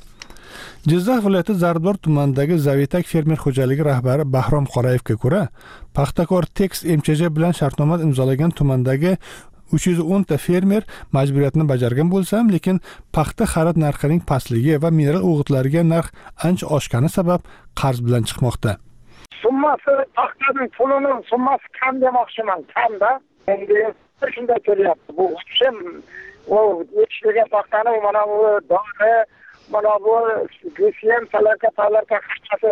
Jizzax viloyati Zarbdor tumanidagi Zavitak fermer xo'jaligi rahbari Bahrom Qorayevga ko'ra, paxtakor Tex M Ch J bilan shartnoma imzolagan tumandagi uch yuz o'n ta fermer majburiyatni bajargan bo'lsa ham, lekin paxta xarid narxining pastligi va mineral o'g'itlarga narx ancha oshgani sabab qarz bilan chiqmoqda. Summasi paxtaning pulining summasi kam demoqchiman, kamda. Endi shunday kelyapti. Bu ham o yetishtirgan paxtani mana bu dori, mana bu g'isem salarga salarga qachasi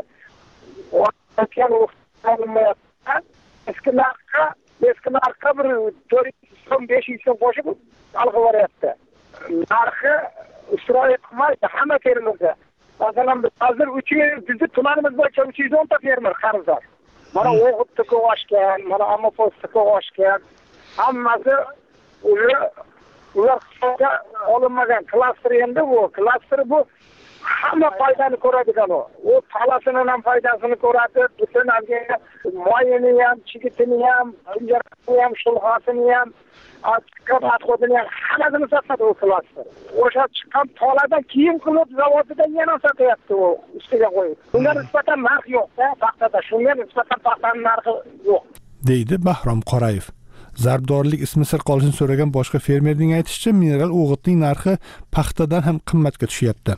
o'tgan o'xshamayapti. Eski narxga eski narxga bir to'rt yuz so'm besh yuz so'm qo'shib alg'ivoryapti. Narxi isroil qilmaydi hamma terimizda. Masalan, hozir uch yuz bizni tumanimiz bo'yicha uch yuz o'n ta fermer qarzdor. Mana o'g'itni oshgan, mana amopostni oshgan. Hammasi ular ular hisobga olinmagan. Klaster endi bu, klaster bu hamma foydani ko'radigan u. U talasini ham foydasini ko'radi, butun avga moyini ham, chigitini ham, pinjarasini ham, shulg'asini ham, chiqqan atxodini ham hammasini sotadi u klaster. O'sha chiqqan taladan kiyim qilib zavodidan yana sotyapti u ustiga qo'yib. Bunga nisbatan narx yo'q-da, paxtada shunga nisbatan paxtaning narxi yo'q, deydi Bahrom Qorayev. Zarbdorlik ismi sir qolishini so'ragan boshqa fermerning aytishicha, mineral o'g'itning narxi paxtadan ham qimmatga tushyapti.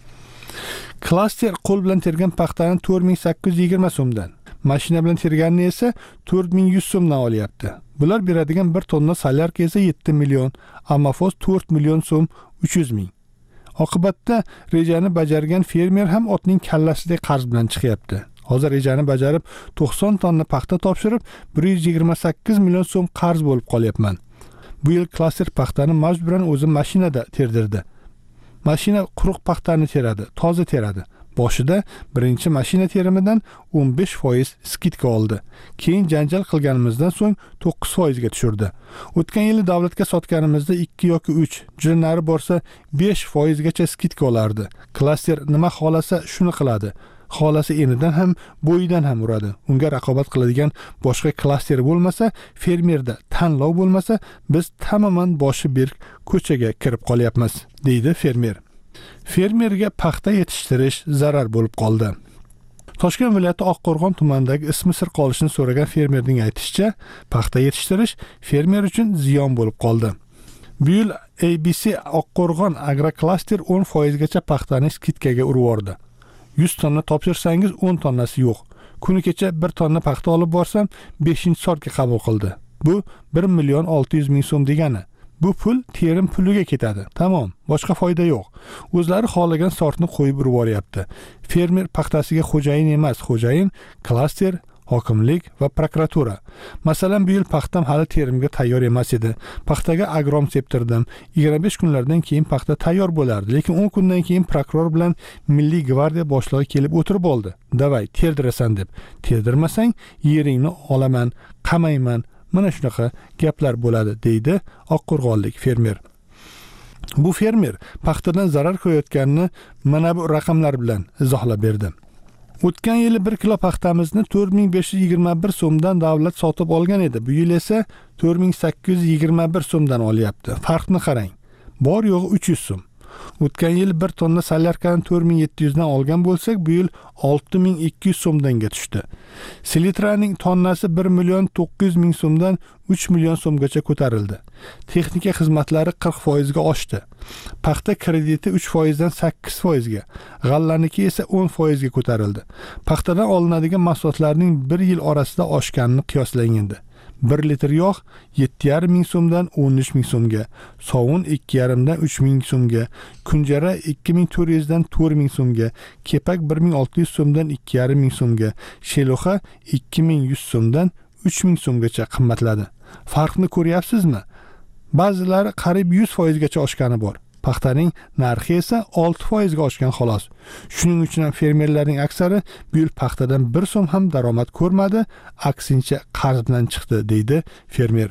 Klaster qo'l bilan tergan paxtani to'rt ming sakkiz yuz yigirma so'mdan, mashina bilan terganini esa to'rt ming yuz so'mdan olyapti. Bular beradigan bir tonna solyarka esa yetti million, Ammofoz to'rt million so'm uch yuz ming. Oqibatda rejani bajargan fermer ham otning kallasidek qarz bilan chiqyapti. Hozir rejani bajarib to'qson tonna paxta topshirib bir yuz yigirma sakkiz million so'm qarz bo'lib qolyapman. Bu yil klaster paxtani majburan o'zi mashinada terdirdi. Mashina quruq paxtani teradi, toza teradi. Boshida birinchi mashina terimidan o'n besh foiz skidka oldi. Keyin janjal qilganimizdan so'ng to'qqiz foiz ga tushirdi. O'tgan yili davlatga sotganimizda ikki yoki uch, juda nari borsa besh foiz gacha skidka olardi. Klaster nima xolasa shuni qiladi. Xolasi enidan ham, bo'yidan ham uradi. Unga raqobat qiladigan boshqa klaster bo'lmasa, fermerda tanlov bo'lmasa, biz tamoman boshi berk ko'chaga kirib qolyapmiz, deydi fermer. Fermerga paxta yetishtirish zarar bo'lib qoldi. Toshkent viloyati Oqqo'rg'on tumanidagi ismi sir qolishini so'ragan fermerning aytishicha, paxta yetishtirish fermer uchun ziyon bo'lib qoldi. Bu yil A B C Oqqo'rg'on agroklaster o'n foiz gacha paxtani skidkaga urvordi. yuz tonna topshirsangiz o'n tonnasi yo'q. Kuni kecha bir tonna paxta olib borsam beshinchi sortga qabul qildi. Bu bir million olti yuz ming so'm degani. Bu pul terim puliga ketadi. Tamom, boshqa foyda yo'q. O'zlari xohlagan sortni qo'yib yuboryapti. Fermer paxtasiga xo'jayin emas, xo'jayin klaster, hokimlik va prokuratura. Masalan, bu yil paxtam hali terimga tayyor emas edi. Paxtaga agrom septirdim. yigirma besh kunlardan keyin paxta tayyor bo'lardi, lekin o'n kundan keyin prokuror bilan Milliy gvardiya boshlig'i kelib o'tirib oldi. Davay, terdirasan deb. Terdirmasang, yeringni olaman, qamayman. Mana shunaqa gaplar bo'ladi, deydi Oqqo'rg'onlik fermer. Bu fermer paxtadan zarar ko'rayotganini mana bu raqamlar bilan izohlab berdi. O'tgan yili bir kilo paxtamizni to'rt ming besh yuz yigirma bir so'mdan davlat sotib olgan edi. Bu yil esa to'rt ming sakkiz yuz yigirma bir so'mdan olyapti. Farqni qarang. Bor yo'g'i uch yuz so'm. O'tgan yil bir tonna solyarkani to'rt ming yetti yuz dan olgan bo'lsak, bu yil olti ming ikki yuz so'mdanga tushdi. Selitraning tonnasi bir million to'qqiz yuz ming so'mdan uch million so'mgacha ko'tarildi. Texnika xizmatlari qirq foiz ga oshdi. Paxta krediti uch foiz dan sakkiz foiz ga, g'allaniki esa o'n foiz ga ko'tarildi. Paxtadan olinadigan mahsulotlarning bir yil orasida oshganini qiyoslanganda bir litr yog' yetti yarim ming so'mdan o'n uch ming so'mga, sovun ikki yarim dan uch ming so'mga, kunjara ikki ming to'rt yuz dan to'rt ming so'mga, kepak bir ming olti yuz so'mdan ikki yarim ming so'mga, sheluxa ikki ming yuz so'mdan uch ming so'mgacha qimmatladi. Farqni ko'ryapsizmi? Ba'zilari qariyb yuz foiz gacha oshgani bor. Paxtaning narxi esa olti foiz ga oshgan xolos. Shuning uchun ham fermerlarning aksari bu yil paxtadan bir so'm ham daromad ko'rmadi, aksincha qarz bilan chiqdi, deydi fermer.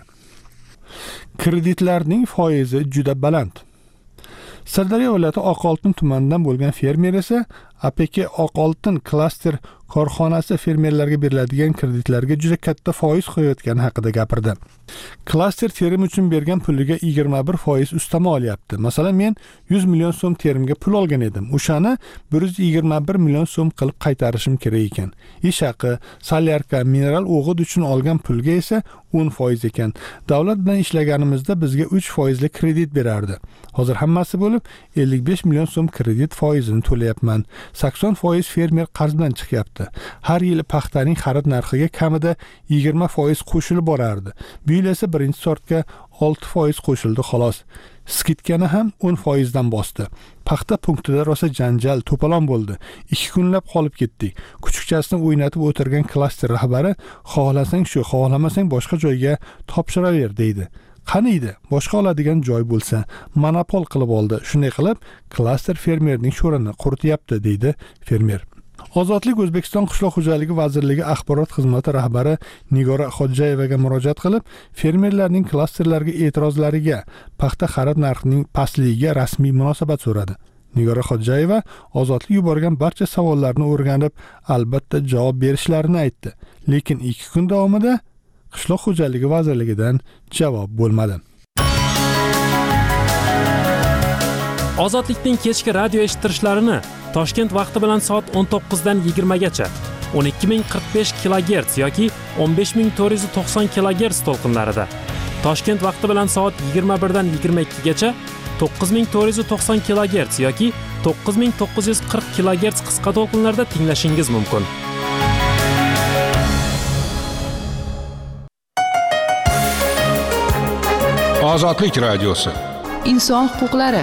Kreditlarning foizi juda baland. Sirdaryo viloyati Oqoltin tumanidan bo'lgan fermer esa A P K Oqoltin klaster korxonasi fermerlarga beriladigan kreditlarga juda katta foiz qo'yayotgani haqida gapirdi. Klaster terim uchun bergan puliga yigirma bir foiz ustama olyapti. Masalan, men yuz million so'm terimga pul olgan edim. O'shani bir yuz yigirma bir million so'm qilib qaytarishim kerak ekan. Ish haqi, solyarka, mineral o'g'it uchun olgan pulga esa o'n foiz ekan. Davlat bilan ishlaganimizda bizga uch foizli kredit berardi. Hozir hammasi bo'lib ellik besh million so'm kredit foizini to'layapman. sakson foiz fermer qarz bilan chiqyapti. Har yili paxtaning xarid narxiga kamida yigirma foiz qo'shilib borardi. Bu yil esa birinchi sortga olti foiz qo'shildi xolos. Skidkani ham o'n foiz dan bosdi. Paxta punktida rosa janjal, to'polon bo'ldi. ikki kunlab qolib ketdik. Kuchukchasini o'ynatib o'tirgan klaster rahbari xohlasang shu, xohlamasang boshqa joyga topshiraver, deydi. Qaniydi, boshqa oladigan joy bo'lsa, monopol qilib oldi. Shunday qilib, klaster fermerning sho'rini qurityapti, deydi fermer. Ozodlik O'zbekiston Qishloq xo'jaligi vazirligi axborot xizmati rahbari Nigora Xodjayevaga murojaat qilib, fermerlarning klasterlarga e'tirozlariga, paxta xarid narxining pastligiga rasmiy munosabat so'radi. Nigora Xodjayeva Ozodlik yuborgan barcha savollarni o'rganib, albatta javob berishlarini aytdi. Lekin ikki kun davomida Qishloq xo'jaligi vazirligidan javob bo'lmadi. Ozodlikning kechki radio eshittirishlarini Toshkent vaqti bilan soat o'n to'qqiz dan yigirma gacha o'n ikki ming qirq besh kilogerts yoki o'n besh ming to'rt yuz to'qson kilogerts to'lqinlarida, Toshkent vaqti bilan soat yigirma bir dan yigirma ikki gacha to'qqiz ming to'rt yuz to'qson kilogerts yoki to'qqiz ming to'qqiz yuz qirq kilogerts qisqa to'lqinlarda tinglashingiz mumkin. Ozodlik radiosi. Inson huquqlari.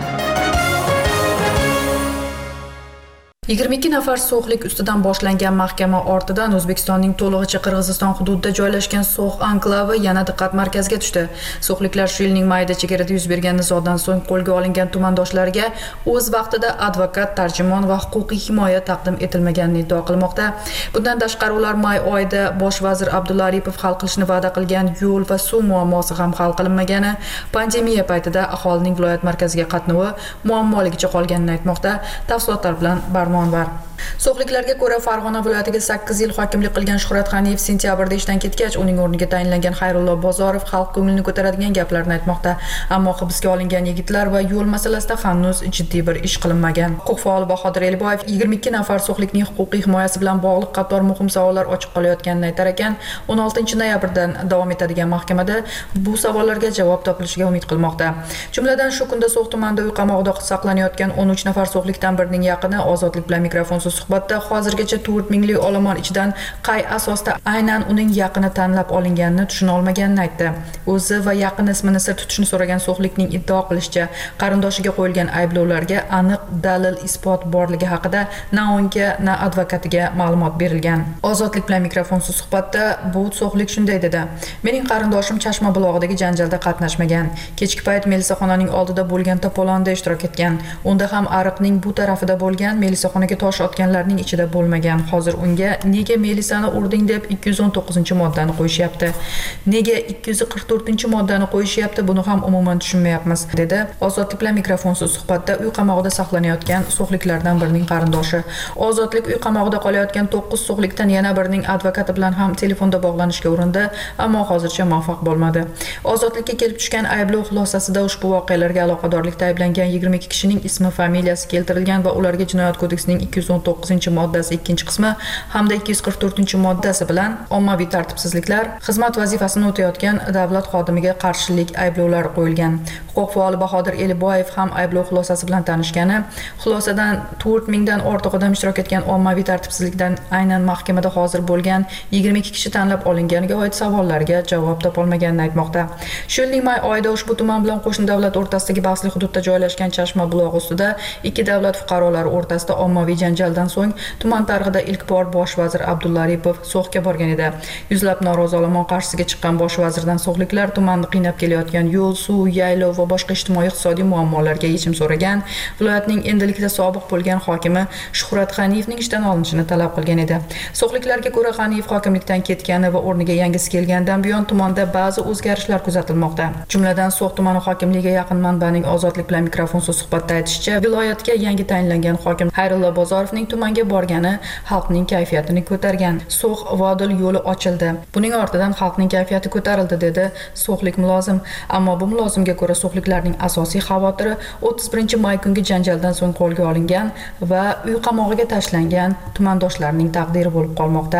yigirma ikki nafar so'xlik ustidan boshlangan mahkama ortidan O'zbekistonning to'lig'icha Qirg'iziston hududida joylashgan So'x anklavi yana diqqat markaziga tushdi. So'xliklar shu yilning mayida chegarada yuz bergan nizodan so'ng qo'lga olingan tumandoshlariga o'z vaqtida advokat, tarjimon va huquqiy himoya taqdim etilmaganini iddao qilmoqda. Bundan tashqari ular may oyida bosh vazir Abdulla Aripov hal qilishni va'da qilgan yo'l va suv muammosi ham hal qilinmagani, pandemiya paytida aholining viloyat markaziga qatnovi muammoligicha qolganini aytmoqda. Tafsilotlar bilan Var. So'xliklarga ko'ra Farg'ona viloyatiga sakkiz yil hokimlik qilgan Shuhrat G'aniyev sentyabrda ishdan ketgach, uning o'rniga tayinlangan Xayrullo Bozorov xalq ko'nglini ko'taradigan gaplarni aytmoqda. Ammo hibsga olingan yigitlar va yo'l masalasida hanuz jiddiy bir ish qilinmagan. Huquq faoli Bahodir Eliboyev yigirma ikki nafar so'xlikning huquqiy himoyasi bilan bog'liq qator muhim savollar ochiq qolayotganini aytar ekan, o'n oltinchi noyabrdan davom etadigan mahkamada bu savollarga javob topilishiga umid qilmoqda. Jumladan shu kunda So'x tumanida uy qamoqida saqlanayotgan o'n uch nafar so'xlikdan birining yaqini Ozodlik bilan mikrofonsiz suhbatda hozirgacha to'rt minglik olomon ichidan qay asosda aynan uning yaqini tanlab olinganini tushuna olmaganini aytdi. O'zi va yaqin ismini sir tutishni so'ragan so'xlikning iddao qilishicha, qarindoshiga qo'yilgan ayblovlarga aniq dalil isbot borligi haqida na unga, na advokatiga ma'lumot berilgan. Ozodlik bilan mikrofonsiz suhbatda bu so'xlik shunday dedi: "Mening qarindoshim Chashma bulog'idagi janjalda qatnashmagan. Kechki payt Melisaxonaning oldida bo'lgan to'polonda ishtirok etgan. Unda ham ariqning bu tarafida bo'lgan, Melisaxonaga tosh otganlarning ichida bo'lmagan. Hozir unga nega Melisani urding deb ikki yuz o'n to'qqizinchi moddani qo'yishyapti. Nega ikki yuz qirq to'rtinchi moddani qo'yishyapti, buni ham umuman tushunmayapmiz", dedi Ozodlik bilan mikrofonsiz suhbatda uy qamoqida saqlanayotgan so'xliklardan birining qarindoshi. Ozodlik uy qamoqida qolayotgan to'qqiz so'xlikdan yana birining advokati bilan ham telefonda bog'lanishga urindi, ammo hozircha muvaffaq bo'lmadi. Ozodlikka kelib tushgan ayblov xulosasida ushbu voqealarga aloqadorlikda ayblangan yigirma ikki kishining ismi, familiyasi keltirilgan va ularga Jinoyat kodeksining ikki yuz o'n to'qqizinchi moddasi ikkinchi qismi hamda ikki yuz qirq to'rtinchi moddasi bilan ommaviy tartibsizliklar, xizmat vazifasini o'tayotgan davlat xodimiga qarshilik ayblovlari qo'yilgan. Huquq faoli Bahodir Eliboyev ham ayblov xulosasi bilan tanishgani, xulosadan to'rt mingdan ortiq odam ishtirok etgan ommaviy tartibsizlikdan aynan mahkamada hozir bo'lgan yigirma ikki kishi tanlab olinganiga oid savollarga javob topolmaganini aytmoqda. Shu yilning may oyida ushbu tuman bilan qo'shni davlat o'rtasidagi bahsli hududda joylashgan Chashma bulog'i ustida ikki davlat fuqarolari o'rtasida ommaviy janjaldan so'ng tuman tarixida ilk bor bosh vazir Abdulla Aripov So'xga borgan edi. Yuzlab norozi olomon qarshisiga chiqqan bosh vazirdan so'xliklar tumanni qiynab kelayotgan yo'l, suv, yaylov va boshqa ijtimoiy iqtisodiy muammolarga yechim so'ragan. Viloyatning endilikda sobiq bo'lgan hokimi Shuhrat G'aniyevning ishdan olinishini talab qilgan edi. So'xliklarga ko'ra G'aniyev hokimlikdan ketgani va o'rniga yangisi kelgandan buyon tumanda ba'zi o'zgarishlar kuzatilmoqda. Jumladan So'x tumani hokimligiga yaqin manbaning Ozodlik bilan mikrofonsiz suhbatda aytishicha, viloyatga yangi tayinlangan hokim Xayrullo Bozorovning tumanga borgani xalqning kayfiyatini ko'targan. So'x Vodil yo'li ochildi. Buning ortidan xalqning kayfiyati ko'tarildi, dedi So'xlik mulozim. Ammo bu mulozimga ko'ra so'xliklarning asosiy xavotiri o'ttiz birinchi may kungi janjaldan so'ng qo'lga olingan va uy qamog'iga tashlangan tumandoshlarning taqdiri bo'lib qolmoqda.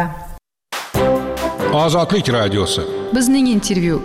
Ozodlik radiosi. Bizning intervyu.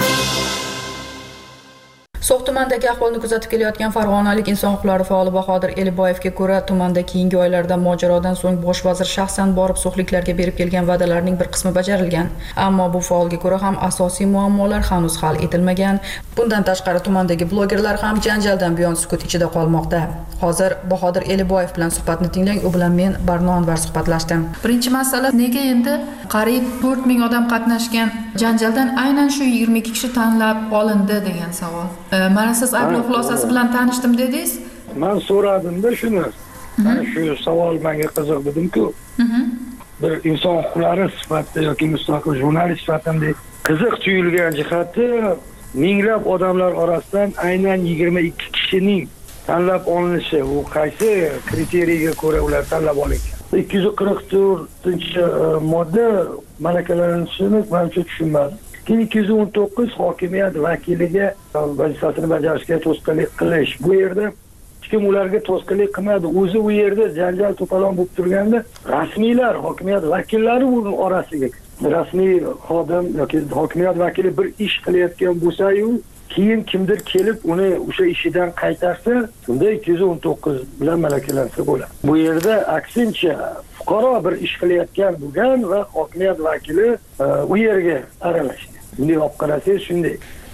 So'x tumanidagi ahvolni kuzatib kelayotgan farg'onalik inson huquqlari faoli Bahodir Eliboyevga ko'ra, tumanda keyingi oylarda mojarodan so'ng bosh vazir shaxsan borib so'xliklarga berib kelgan va'dalarning bir qismi bajarilgan. Ammo bu faolga ko'ra ham asosiy muammolar hanuz hal etilmagan. Bundan tashqari tumandagi blogerlar ham janjaldan buyon sukut ichida qolmoqda. Hozir Bahodir Eliboyev bilan suhbatni tinglang, u bilan men Barno Anvar suhbatlashdim. Birinchi masala, nega endi qariyb to'rt ming odam qatnashgan janjaldan aynan shu yigirma ikki kishi tanlab olindi degan savol. Mana siz ayblov xulosasi bilan tanishdim dedingiz. Men so'radim-da shuni. Mana shu savol menga qiziq dedim-ku. Bir inson huquqlari sifatida yoki mustaqil jurnalist sifatida qiziq tuyulgan jihati, minglab odamlar orasidan aynan yigirma ikki kishining tanlab olinishi, u qaysi kriteriyaga ko'ra ular tanlab olingan? ikki yuz qirq to'rtinchi modda malakalanishini men tushunmadim. ikki yuz o'n to'qqiz hokimiyat vakiliga vazifasini bajarishga to'sqinlik qilish. Bu yerda hech kim ularga to'sqinlik qilmadi. O'zi u yerda janjal to'polon bo'lib turganda rasmiylar, hokimiyat vakillari uning orasiga, rasmiy xodim yoki hokimiyat vakili bir ish qilayotgan bo'lsa-yu, keyin kimdir kelib uni o'sha ishidan qaytarsa, unda ikki yuz o'n to'qqiz bilan malakalansa bo'ladi. Bu yerda aksincha fuqaro bir ish qilayotgan bo'lgan va hokimiyat vakili u yerga aralashgan. Bunday olib qarasangiz shunday.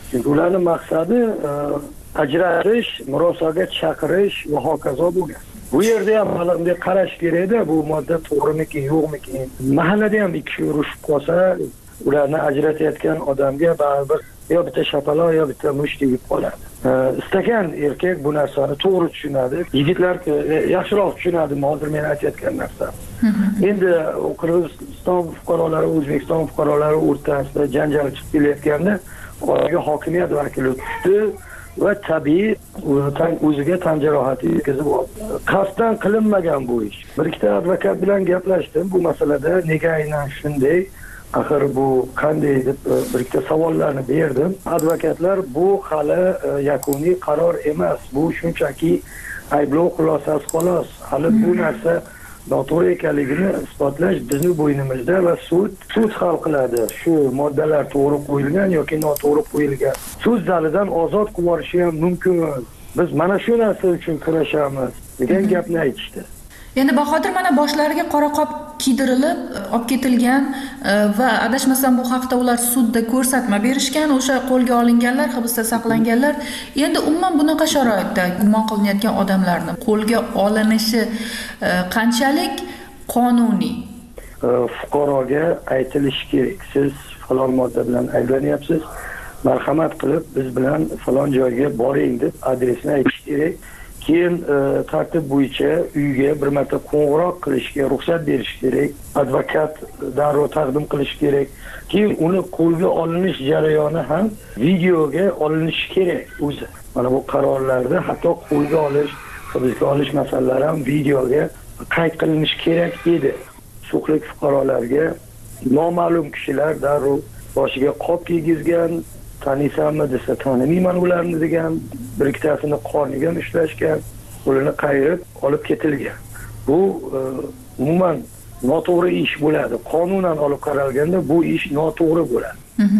Chunki ularning maqsadi ajratish, murosaga chaqirish va hokazo bo'lgan. Bu yerda ham hali bunday qarash kerak-da, bu modda to'g'rimikin, yo'qmikin. Mahallada ham ikki kishi urushib qolsa, ularni ajratayotgan odamga baribir yo bitta shapaloq yo bitta mush tegib qoladi. Istagan erkak bu narsani to'g'ri tushunadi. Yigitlar yaxshiroq tushunadi, hozir men aytayotgan narsam. Endi Qirg'iziston fuqarolari, O'zbekiston fuqarolari o'rtasida janjal chiqib kelayotganda, oraga hokimiyat vakili tushdi va tabiiy o'ziga tan jarohati yetkazib oldi. Qasddan qilinmagan bu ish. Bir ikkita advokat bilan gaplashdim bu masalada, nega aynan shunday, axir bu qanday deb bir ikkita savollarni berdim. Advokatlar bu hali yakuniy qaror emas, bu shunchaki ayblov xulosasi xolos. Hali bu narsa noto'g'ri ekanligini isbotlash bizning bo'ynimizda va sud sud hal qiladi. Shu moddalar to'g'ri qo'yilgan yoki noto'g'ri qo'yilgan. Sud zalidan ozod qilib yuborishi ham mumkin. Biz mana shu narsa uchun kurashamiz degan gapni aytishdi. Endi Bahodir mana boshlariga qora qop kiydirilib olib ketilgan va adashmasam bu haqda ular sudda ko'rsatma berishgan, o'sha qo'lga olinganlar, hibsda saqlanganlar. Endi umuman bunaqa sharoitda gumon qilinayotgan odamlarning qo'lga olinishi qanchalik qonuniy? Fuqaroga aytilishi kerak, siz falon modda bilan ayblanyapsiz, marhamat qilib biz bilan falon joyga boring deb adresini aytish kerak. Keyin tartib bo'yicha uyga bir marta qo'ng'iroq qilishga ruxsat berish kerak, advokat darrov taqdim qilish kerak. Keyin uni qo'lga olinish jarayoni ham videoga olinishi kerak o'zi. Mana bu qarorlarda hatto qo'lga olish, hibsga olish masalalari ham videoga qayd qilinishi kerak edi. Suqlik fuqarolarga noma'lum kishilar darrov boshiga qop kiygizgan, taniysanmi desa tanimayman ularni degan, bir ikkitasini qorniga ushlashgan, qo'lini qayirib olib ketilgan. Bu umuman noto'g'ri ish bo'ladi. Qonunan olib qaralganda bu ish noto'g'ri bo'ladi.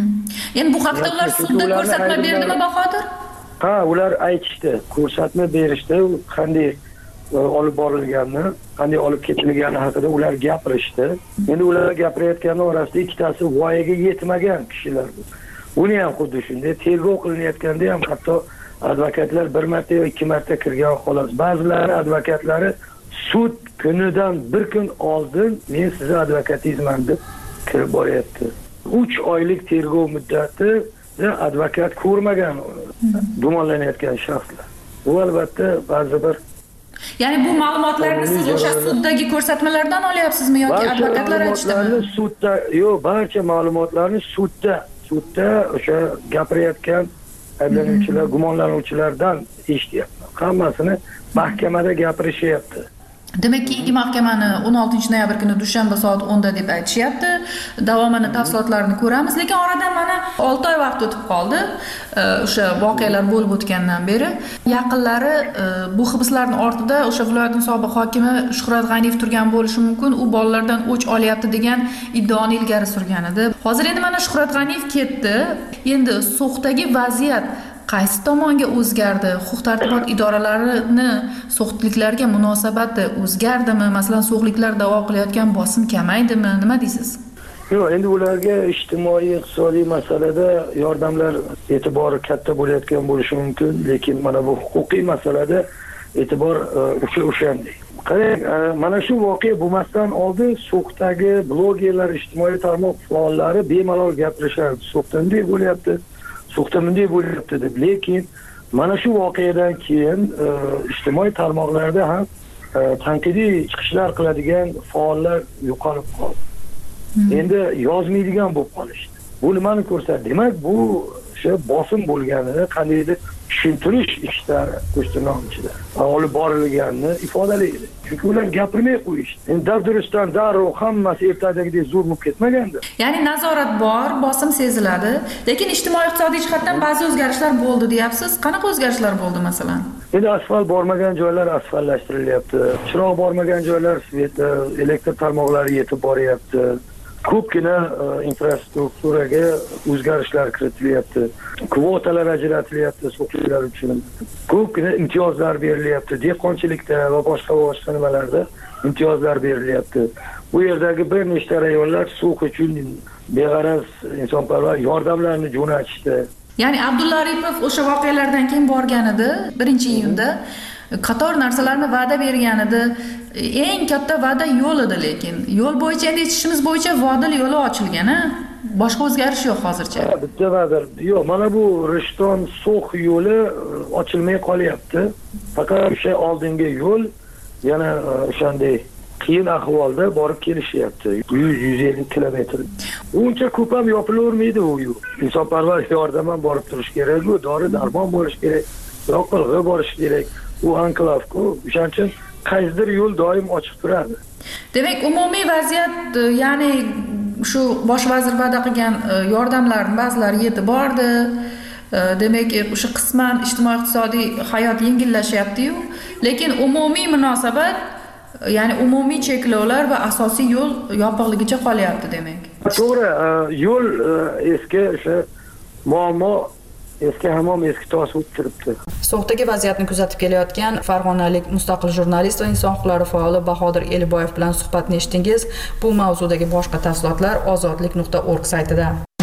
Endi bu haqda ular sudda ko'rsatma berdimi Bahodir? Ha, ular aytishdi, ko'rsatma berishdi, qanday olib borilganini, qanday olib ketilgani haqida ular gapirishdi. Endi ular gapirayotgan orasida ikkitasi voyaga yetmagan kishilar. Buni ham xuddi shunday tergov qilinayotganda ham hatto advokatlar bir marta yoki ikki marta kirgan xolos. Ba'zilari advokatlari sud kunidan bir kun oldin men sizni advokatingizman deb kirib boryapti. uch oylik tergov muddatida advokat ko'rmagan gumonlanayotgan shaxslar. Bu albatta ba'zi bir Ya'ni bu ma'lumotlarni siz o'sha suddagi ko'rsatmalardan olyapsizmi yoki advokatlar aytishdimi? Sudda, yo'q, barcha ma'lumotlarni sudda sudda o'sha gapirayotgan ayblanuvchilar, gumonlanuvchilardan eshityapman. Hammasini mahkamada gapirishyapti. Demak, keyingi mahkamani o'n oltinchi noyabr kuni dushanba soat o'nda deb aytishyapti. Davomini, tafsilotlarini ko'ramiz, lekin oradan mana olti oy vaqt o'tib qoldi. O'sha voqealar bo'lib o'tgandan beri yaqinlari bu hibslarning ortida o'sha viloyatning sobiq hokimi Shuhrat G'aniyev turgan bo'lishi mumkin, u bolalardan o'ch olyapti degan iddaoni ilgari surgan edi. Hozir endi mana Shuhrat G'aniyev ketdi. Endi So'xdagi vaziyat qaysi tomonga o'zgardi? Huquq-tartibot idoralarini so'xliklarga munosabati o'zgardimi? Masalan, so'xliklar da'vo qilayotgan bosim kamaydimi? Nima deysiz? Yo'q, endi ularga ijtimoiy, iqtisodiy masalada yordamlar e'tibori katta bo'layotgan bo'lishi mumkin, lekin mana bu huquqiy masalada e'tibor o'sha o'shanday. Qarang, mana shu voqea bo'lmasdan oldin So'xdagi blogerlar, ijtimoiy tarmoq faollari bemalol gapirishardi. So'xda bunday bo'lyapti, So'xda bunday bo'lyapti deb. Lekin mana shu voqeadan keyin ijtimoiy tarmoqlarda ham tanqidiy chiqishlar qiladigan faollar yo'qolib qoldi. Endi yozmaydigan bo'lib qolishdi. Bu nimani ko'rsatadi? Demak, bu o'sha bosim bo'lganini qandaydir tushuntirish ishlari qo'shtirnoqchida olib borilganini ifodalaydi. Chunki ular gapirmay qo'yishdi. Endi dabdurustdan darrov hammasi ertadagidek zo'r bo'lib ketmagandi. Ya'ni nazorat bor, bosim seziladi, lekin ijtimoiy-iqtisodiy jihatdan ba'zi o'zgarishlar bo'ldi deyapsiz. Qanaqa o'zgarishlar bo'ldi masalan? Endi asfalt bormagan joylar asfaltlashtiryapti. Chiroq bormagan joylar elektr tarmoqlari yetib boryapti. Ko'pgina infrastrukturaga o'zgarishlar kiritilyapti. Kvotalar ajratilyapti so'qchilar uchun. Ko'pgina imtiyozlar berilyapti. Dehqonchilikda va boshqa boshqa nimalarda imtiyozlar berilyapti. Bu yerdagi bir nechta rayonlar suv uchun beg'araz insonparvar yordamlarni jo'natishdi. Ya'ni Abdulla Aripov o'sha voqealardan keyin borgan edi birinchi iyunda. Qator narsalarni va'da bergan edi. Eng katta va'da yo'l edi, lekin yo'l bo'yicha endi yetishimiz bo'yicha Vodil yo'li ochilgan-a? Boshqa o'zgarish yo'q hozircha. Bitta va'da. Yo'q, mana bu Rishton So'x yo'li ochilmay qolyapti. Faqat o'sha oldingi yo'l yana o'shanday qiyin ahvolda borib kelishyapti. yuz yuz ellik kilometr. Uncha ko'p ham yopilavermaydi u yo'l. Insonparvar yordam ham borib turish kerak, u dori darmon bo'lish kerak, yoqilg'i borish kerak. U anklavku, o'shaning uchun qaysidir yo'l doim ochiq turadi. Demak, umumiy vaziyat, ya'ni shu bosh vazir va'da qilgan yordamlarning ba'zilari yetib bordi. Demak, o'sha qisman ijtimoiy-iqtisodiy hayot yengillashyapti-yu, lekin umumiy munosabat, ya'ni umumiy cheklovlar va asosiy yo'l yopiqligicha qolyapti demak. To'g'ri, yo'l eski o'sha muammo eski hamon eski tosh bo'lib turibdi. So'xdagi vaziyatni kuzatib kelayotgan farg'onalik mustaqil jurnalist va inson huquqlari faoli Bahodir Eliboyev bilan suhbatni eshitdingiz. Bu mavzudagi boshqa tafsilotlar ozodlik nuqta org saytida.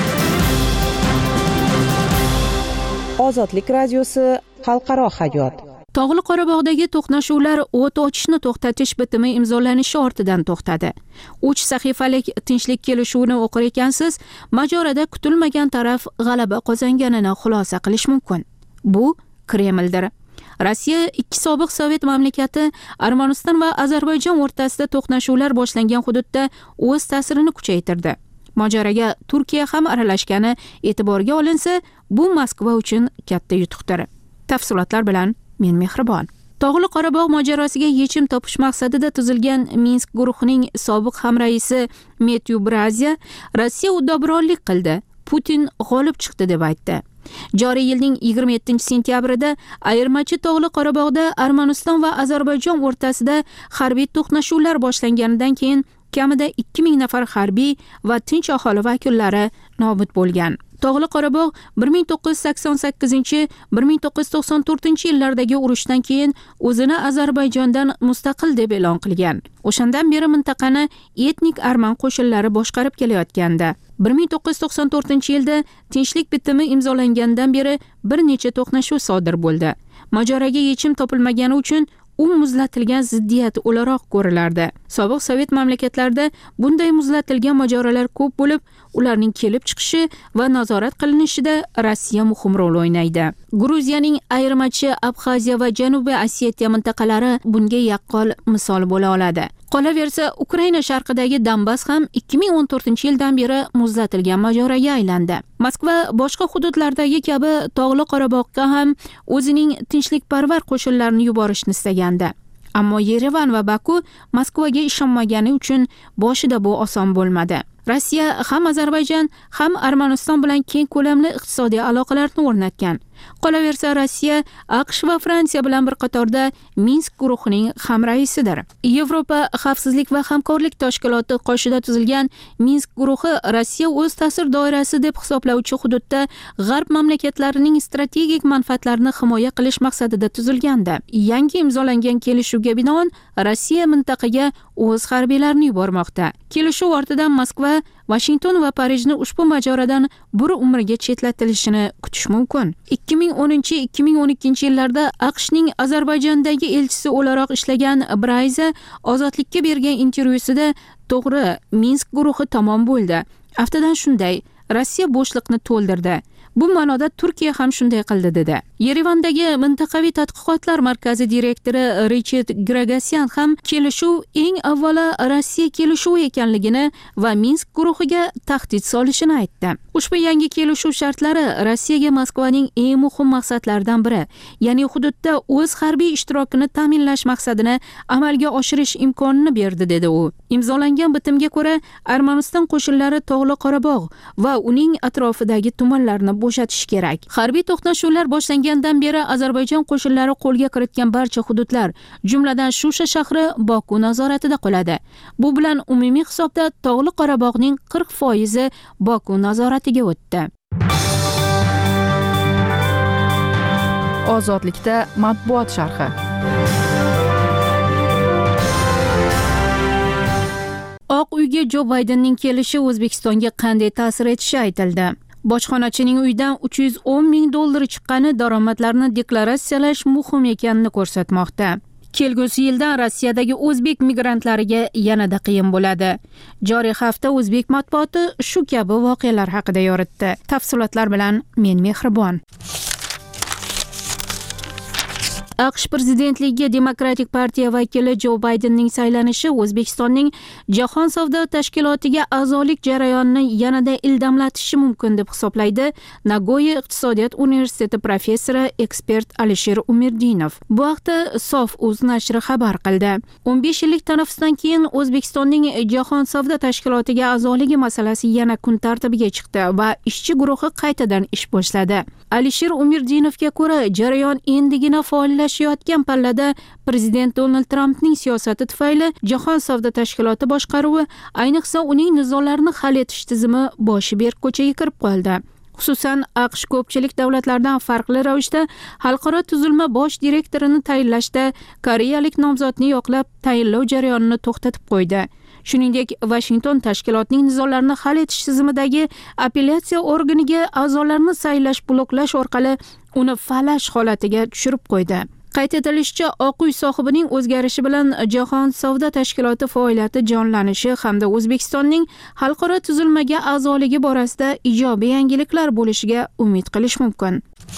Ozodlik radiosi xalqaro hayot. Tog'li Qorabog'dagi to'qnashuvlar o't ochishni to'xtatish bitimi imzolanishi ortidan to'xtadi. uch sahifalik tinchlik kelishuvini o'qir ekansiz, mojaroda kutilmagan taraf g'alaba qozonganini xulosa qilish mumkin. Bu Kremldir. Rossiya ikki sobiq Sovet mamlakati Armaniston va Ozarbayjon o'rtasida to'qnashuvlar boshlangan hududda o'z ta'sirini kuchaytirdi. Mojaroga Turkiya ham aralashgani e'tiborga olinsa, bu Moskva uchun katta yutuqdir. Tafsilotlar bilan men Mehribon. Tog'li Qorabog' mojarosiga yechim topish maqsadida tuzilgan Minsk guruhining sobiq hamraisi Metyu Brazya Rossiya uddaburonlik qildi, Putin g'olib chiqdi deb aytdi. Joriy yilning yigirma yettinchi sentyabrida ayirmachi Tog'li Qorabog'da Armaniston va Ozarbayjon o'rtasida harbiy to'qnashuvlar boshlanganidan keyin kamida ikki ming nafar harbiy va tinch aholi vakillari nobud bo'lgan. Tog'li Qorabog' bir ming to'qqiz yuz sakson sakkizinchi - bir ming to'qqiz yuz to'qson to'rtinchi yillardagi urushdan keyin o'zini Ozarbayjondan mustaqil deb e'lon qilgan. O'shandan beri mintaqani etnik arman qo'shinlari boshqarib kelayotganda, bir ming to'qqiz yuz to'qson to'rtinchi yilda tinchlik bitimi imzolangandan beri bir necha to'qnashuv sodir bo'ldi. Mojaroga yechim topilmagani uchun u muzlatilgan ziddiyat o'laroq ko'rilardi. Sobiq Sovet mamlakatlarida bunday muzlatilgan mojarolar ko'p bo'lib, ularning kelib chiqishi va nazorat qilinishida Rossiya muhim rol o'ynaydi. Gruziyaning ayirmachi Abxaziya va Janubiy Osetiya mintaqalari bunga yaqqol misol bo'la oladi. Qolaversa, Ukraina sharqidagi Donbass ham ikki ming o'n to'rtinchi yildan beri muzlatilgan mojaroga aylandi. Moskva boshqa hududlardagi kabi Tog'li Qorabog'ga ham o'zining tinchlikparvar qo'shinlarini yuborishni istagandi. Ammo Yerevan va Baku Moskvaga ishonmagani uchun boshida bu oson bo'lmadi. Rossiya ham Ozarbayjon ham Armaniston bilan keng ko'lamli iqtisodiy aloqalarni o'rnatgan. Qolaversa, Rossiya AQSh va Fransiya bilan bir qatorda Minsk guruhining hamraisidir. Yevropa xavfsizlik va hamkorlik tashkiloti qoshida tuzilgan Minsk guruhi Rossiya o'z ta'sir doirasi deb hisoblovchi hududda g'arb mamlakatlarining strategik manfaatlarini himoya qilish maqsadida tuzilgandi. Yangi imzolangan kelishuvga binoan Rossiya mintaqaga o'z harbiylarini yubormoqda. Kelishuv ortidan Moskva, Washington va Parijni ushbu mojarodan bir umrga chetlatilishini kutish mumkin. ikki ming o'ninchi - ikki ming o'n ikkinchi yillarda AQShning Ozarbayjondagi elchisi o'laroq ishlagan Brayza Ozodlikka bergan intervyusida to'g'ri, Minsk guruhi tamom bo'ldi. Aftidan shunday, Rossiya bo'shliqni to'ldirdi. Bu ma'noda Turkiya ham shunday qildi dedi. Yerevandagi mintaqaviy tadqiqotlar markazi direktori Richard Gragasyan ham kelishuv eng avvalo Rossiya kelishuvi ekanligini va Minsk guruhiga tahdid solishini aytdi. Ushbu yangi kelishuv shartlari Rossiyaga Moskvaning eng muhim maqsadlaridan biri, ya'ni hududda o'z harbiy ishtirokini ta'minlash maqsadini amalga oshirish imkonini berdi dedi u. Imzolangan bitimga ko'ra Armaniston qo'shinlari Tog'li Qorabog' va uning atrofidagi tumanlarni bo'shatish kerak. Harbiy to'qnashuvlar boshlangandan beri Ozarbayjon qo'shinlari qo'lga kiritgan barcha hududlar, jumladan Shusha shahri Boku nazoratida qoladi. Bu bilan umumiy hisobda Tog'li Qorabog'ning qirq foizi Boku nazoratiga o'tdi. Ozodlikda matbuot sharhi. Oq uyga Jo Baydenning kelishi O'zbekistonga qanday ta'sir etishi aytildi. Bojxonachining uyidan uch yuz o'n ming dollar chiqqani daromadlarni deklaratsiyalash muhim ekanini ko'rsatmoqda. Kelgusi yildan Rossiyadagi o'zbek migrantlariga yanada qiyin bo'ladi. Joriy hafta o'zbek matbuoti shu kabi voqealar haqida yoritdi. Tafsilotlar bilan men Mehribon. AQSh prezidentligiga Demokratik partiya vakili Jo Baydenning saylanishi O'zbekistonning Jahon savdo tashkilotiga a'zolik jarayonini yanada ildamlatishi mumkin deb hisoblaydi Nagoya iqtisodiyot universiteti professori ekspert Alisher Umirdinov. Bu haqda Sof.uz nashri xabar qildi. o'n besh yillik tanaffusdan keyin O'zbekistonning Jahon savdo tashkilotiga a'zoligi masalasi yana kun tartibiga chiqdi va ishchi guruhi qaytadan ish boshladi. Alisher Umirdinovga ko'ra, jarayon endigina faollashayotgan pallada prezident Donald Trampning siyosati tufayli Jahon savdo tashkiloti boshqaruvi, ayniqsa uning nizolarni hal etish tizimi boshi berk ko'chaga kirib qoldi. Xususan, AQSh ko'pchilik davlatlardan farqli ravishda xalqaro tuzilma bosh direktorini tayinlashda koreyalik nomzodni yoqlab tayinlov jarayonini to'xtatib qo'ydi. Shuningdek, Washington tashkilotning nizolarni hal etish tizimidagi apellyatsiya organiga a'zolarni saylash bloklash orqali uni falash holatiga tushirib qo'ydi. Qayd etilishicha, Oq uy sohibining o'zgarishi bilan Jahon savdo tashkiloti faoliyati jonlanishi hamda O'zbekistonning xalqaro tuzilmaga a'zoligi borasida ijobiy yangiliklar bo'lishiga umid qilish mumkin.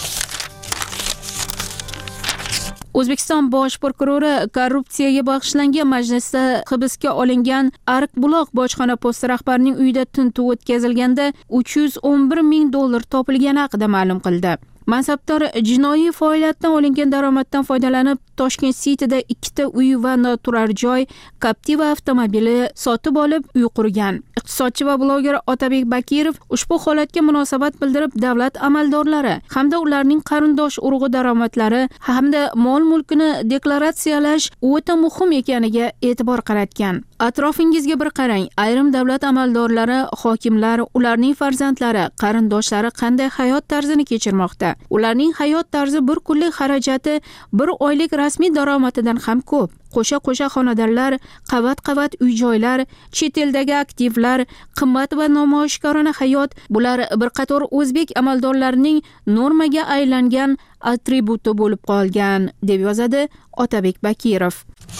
O'zbekiston bosh prokurori korrupsiyaga bag'ishlangan majlisda hibsga olingan Ariqbuloq bojxona posti rahbarining uyida tintuv o'tkazilganda uch yuz o'n bir ming dollar topilgani haqida ma'lum qildi. Mansabdor jinoiy faoliyatdan olingan daromaddan foydalanib, Toshkent City'da ikkita uy va noturar joy, Captiva avtomobili sotib olib, uy qurgan. Iqtisodchi va bloger Otabek Bakirov ushbu holatga munosabat bildirib, davlat amaldorlari hamda ularning qarindosh urug'i daromadlari hamda mol-mulkini deklaratsiyalash o'ta muhim ekaniga e'tibor qaratgan. Atrofingizga bir qarang. Ayrim davlat amaldorlari, hokimlar, ularning farzandlari, qarindoshlari qanday hayot tarzini kechirmoqda? Ularning hayot tarzi bir kunlik xarajati bir oylik rasmiy daromadidan ham ko'p. Qo'sha-qo'sha xonadonlar, qavat-qavat uy-joylar, chet eldagi aktivlar, qimmat va namoyishkorona hayot — bular bir qator o'zbek amaldorlarining normaga aylangan atributi bo'lib qolgan, deb yozadi Otabek Bakirov.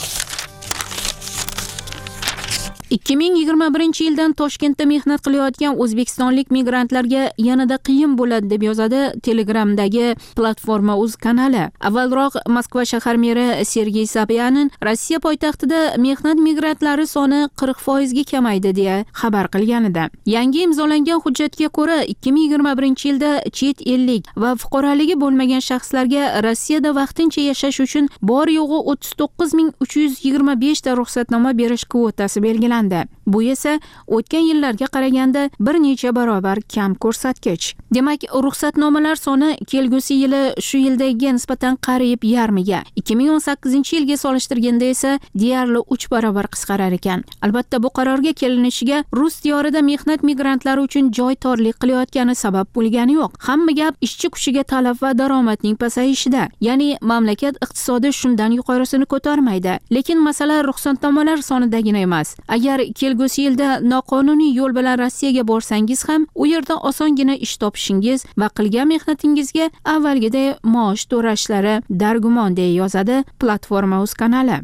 ikki ming yigirma birinchi yildan Toshkentda mehnat qilayotgan o'zbekistonlik migrantlarga yanada qiyin bo'ladi deb yozadi Telegramdagi platforma uz kanali. Avvalroq Moskva shahar meri Sergey Sobyanin Rossiya poytaxtida mehnat migrantlari soni qirq foiz ga kamaydi deya xabar qilgan edi. Yangi imzolangan hujjatga ko'ra ikki ming yigirma birinchi yilda chet ellik va fuqaroligi bo'lmagan shaxslarga Rossiyada vaqtincha yashash uchun bor yo'g'i o'ttiz to'qqiz ming uch yuz yigirma besh ta ruxsatnoma berish kvotasi belgilandi. Bu esa o'tgan yillarga qaraganda bir necha barobar kam ko'rsatkich. Demak, ruxsatnomalar soni kelgusi yili shu yildagiga nisbatan qariyb yarmiga, ikki ming o'n sakkizinchi yilga solishtirganda esa deyarli uch barobar qisqarar ekan. Albatta, bu qarorga kelinishiga rus diyorida mehnat migrantlari uchun joy torlik qilayotgani sabab bo'lgani yo'q. Hamma gap ishchi kuchiga talab va daromadning pasayishida. Ya'ni mamlakat iqtisodi shundan yuqorisini ko'tarmaydi. Lekin masala ruxsatnomalar sonidagina emas. Agar kelgusi yilda noqonuniy yo'l bilan Rossiyaga borsangiz ham, u yerda osongina ish topishingiz va qilgan mehnatingizga avvalgiday maosh to'lashlari dargumon, deya yozadi platforma uz kanali.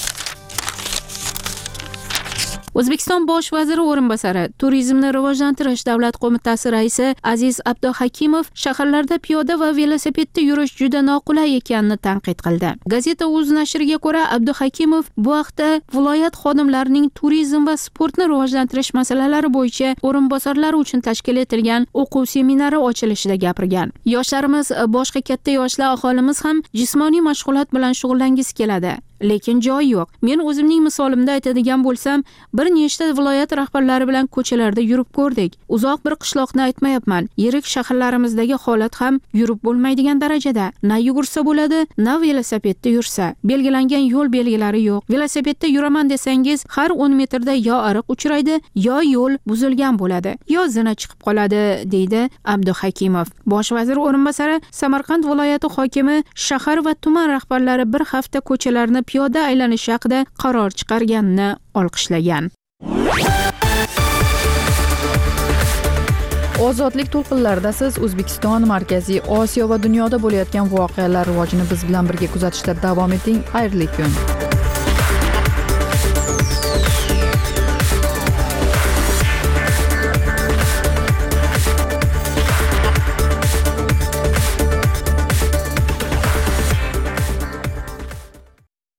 O'zbekiston bosh vaziri o'rinbosari, Turizmni rivojlantirish davlat qo'mitasi raisi Aziz Abduhakimov shaharlarda piyoda va velosipedda yurish juda noqulay ekanini tanqid qildi. Gazeta.uz nashriga ko'ra, Abduhakimov bu haqda viloyat xodimlarining turizm va sportni rivojlantirish masalalari bo'yicha o'rinbosarlari uchun tashkil etilgan o'quv seminari ochilishida gapirgan. Yoshlarimiz, boshqa katta yoshlar aholimiz ham jismoniy mashg'ulot bilan shug'ullangiz keladi. Lekin joy yo'q. Men o'zimning misolimda aytadigan bo'lsam, bir nechta viloyat rahbarlari bilan ko'chalarda yurib ko'rdik. Uzoq bir qishloqni aytmayapman. Yirik shaharlarimizdagi holat ham yurib bo'lmaydigan darajada. Na yugursa bo'ladi, na velosipedda yursa. Belgilangan yo'l belgilari yo'q. Velosipedda yuraman desangiz, har o'n metrda yo ariq uchraydi, yo yo'l buzilgan bo'ladi, yo zina chiqib qoladi, deydi Abduhakimov. Bosh vazir o'rinbosari Samarqand viloyati hokimi shahar va tuman rahbarlari bir hafta ko'chalarni piyoda aylanish haqida qaror chiqarganini olqishlagan. Ozodlik to'lqinlarida siz O'zbekiston, Markaziy Osiyo va dunyoda bo'layotgan voqealar rivojini biz bilan birga kuzatishda davom eting. Xayrli kun.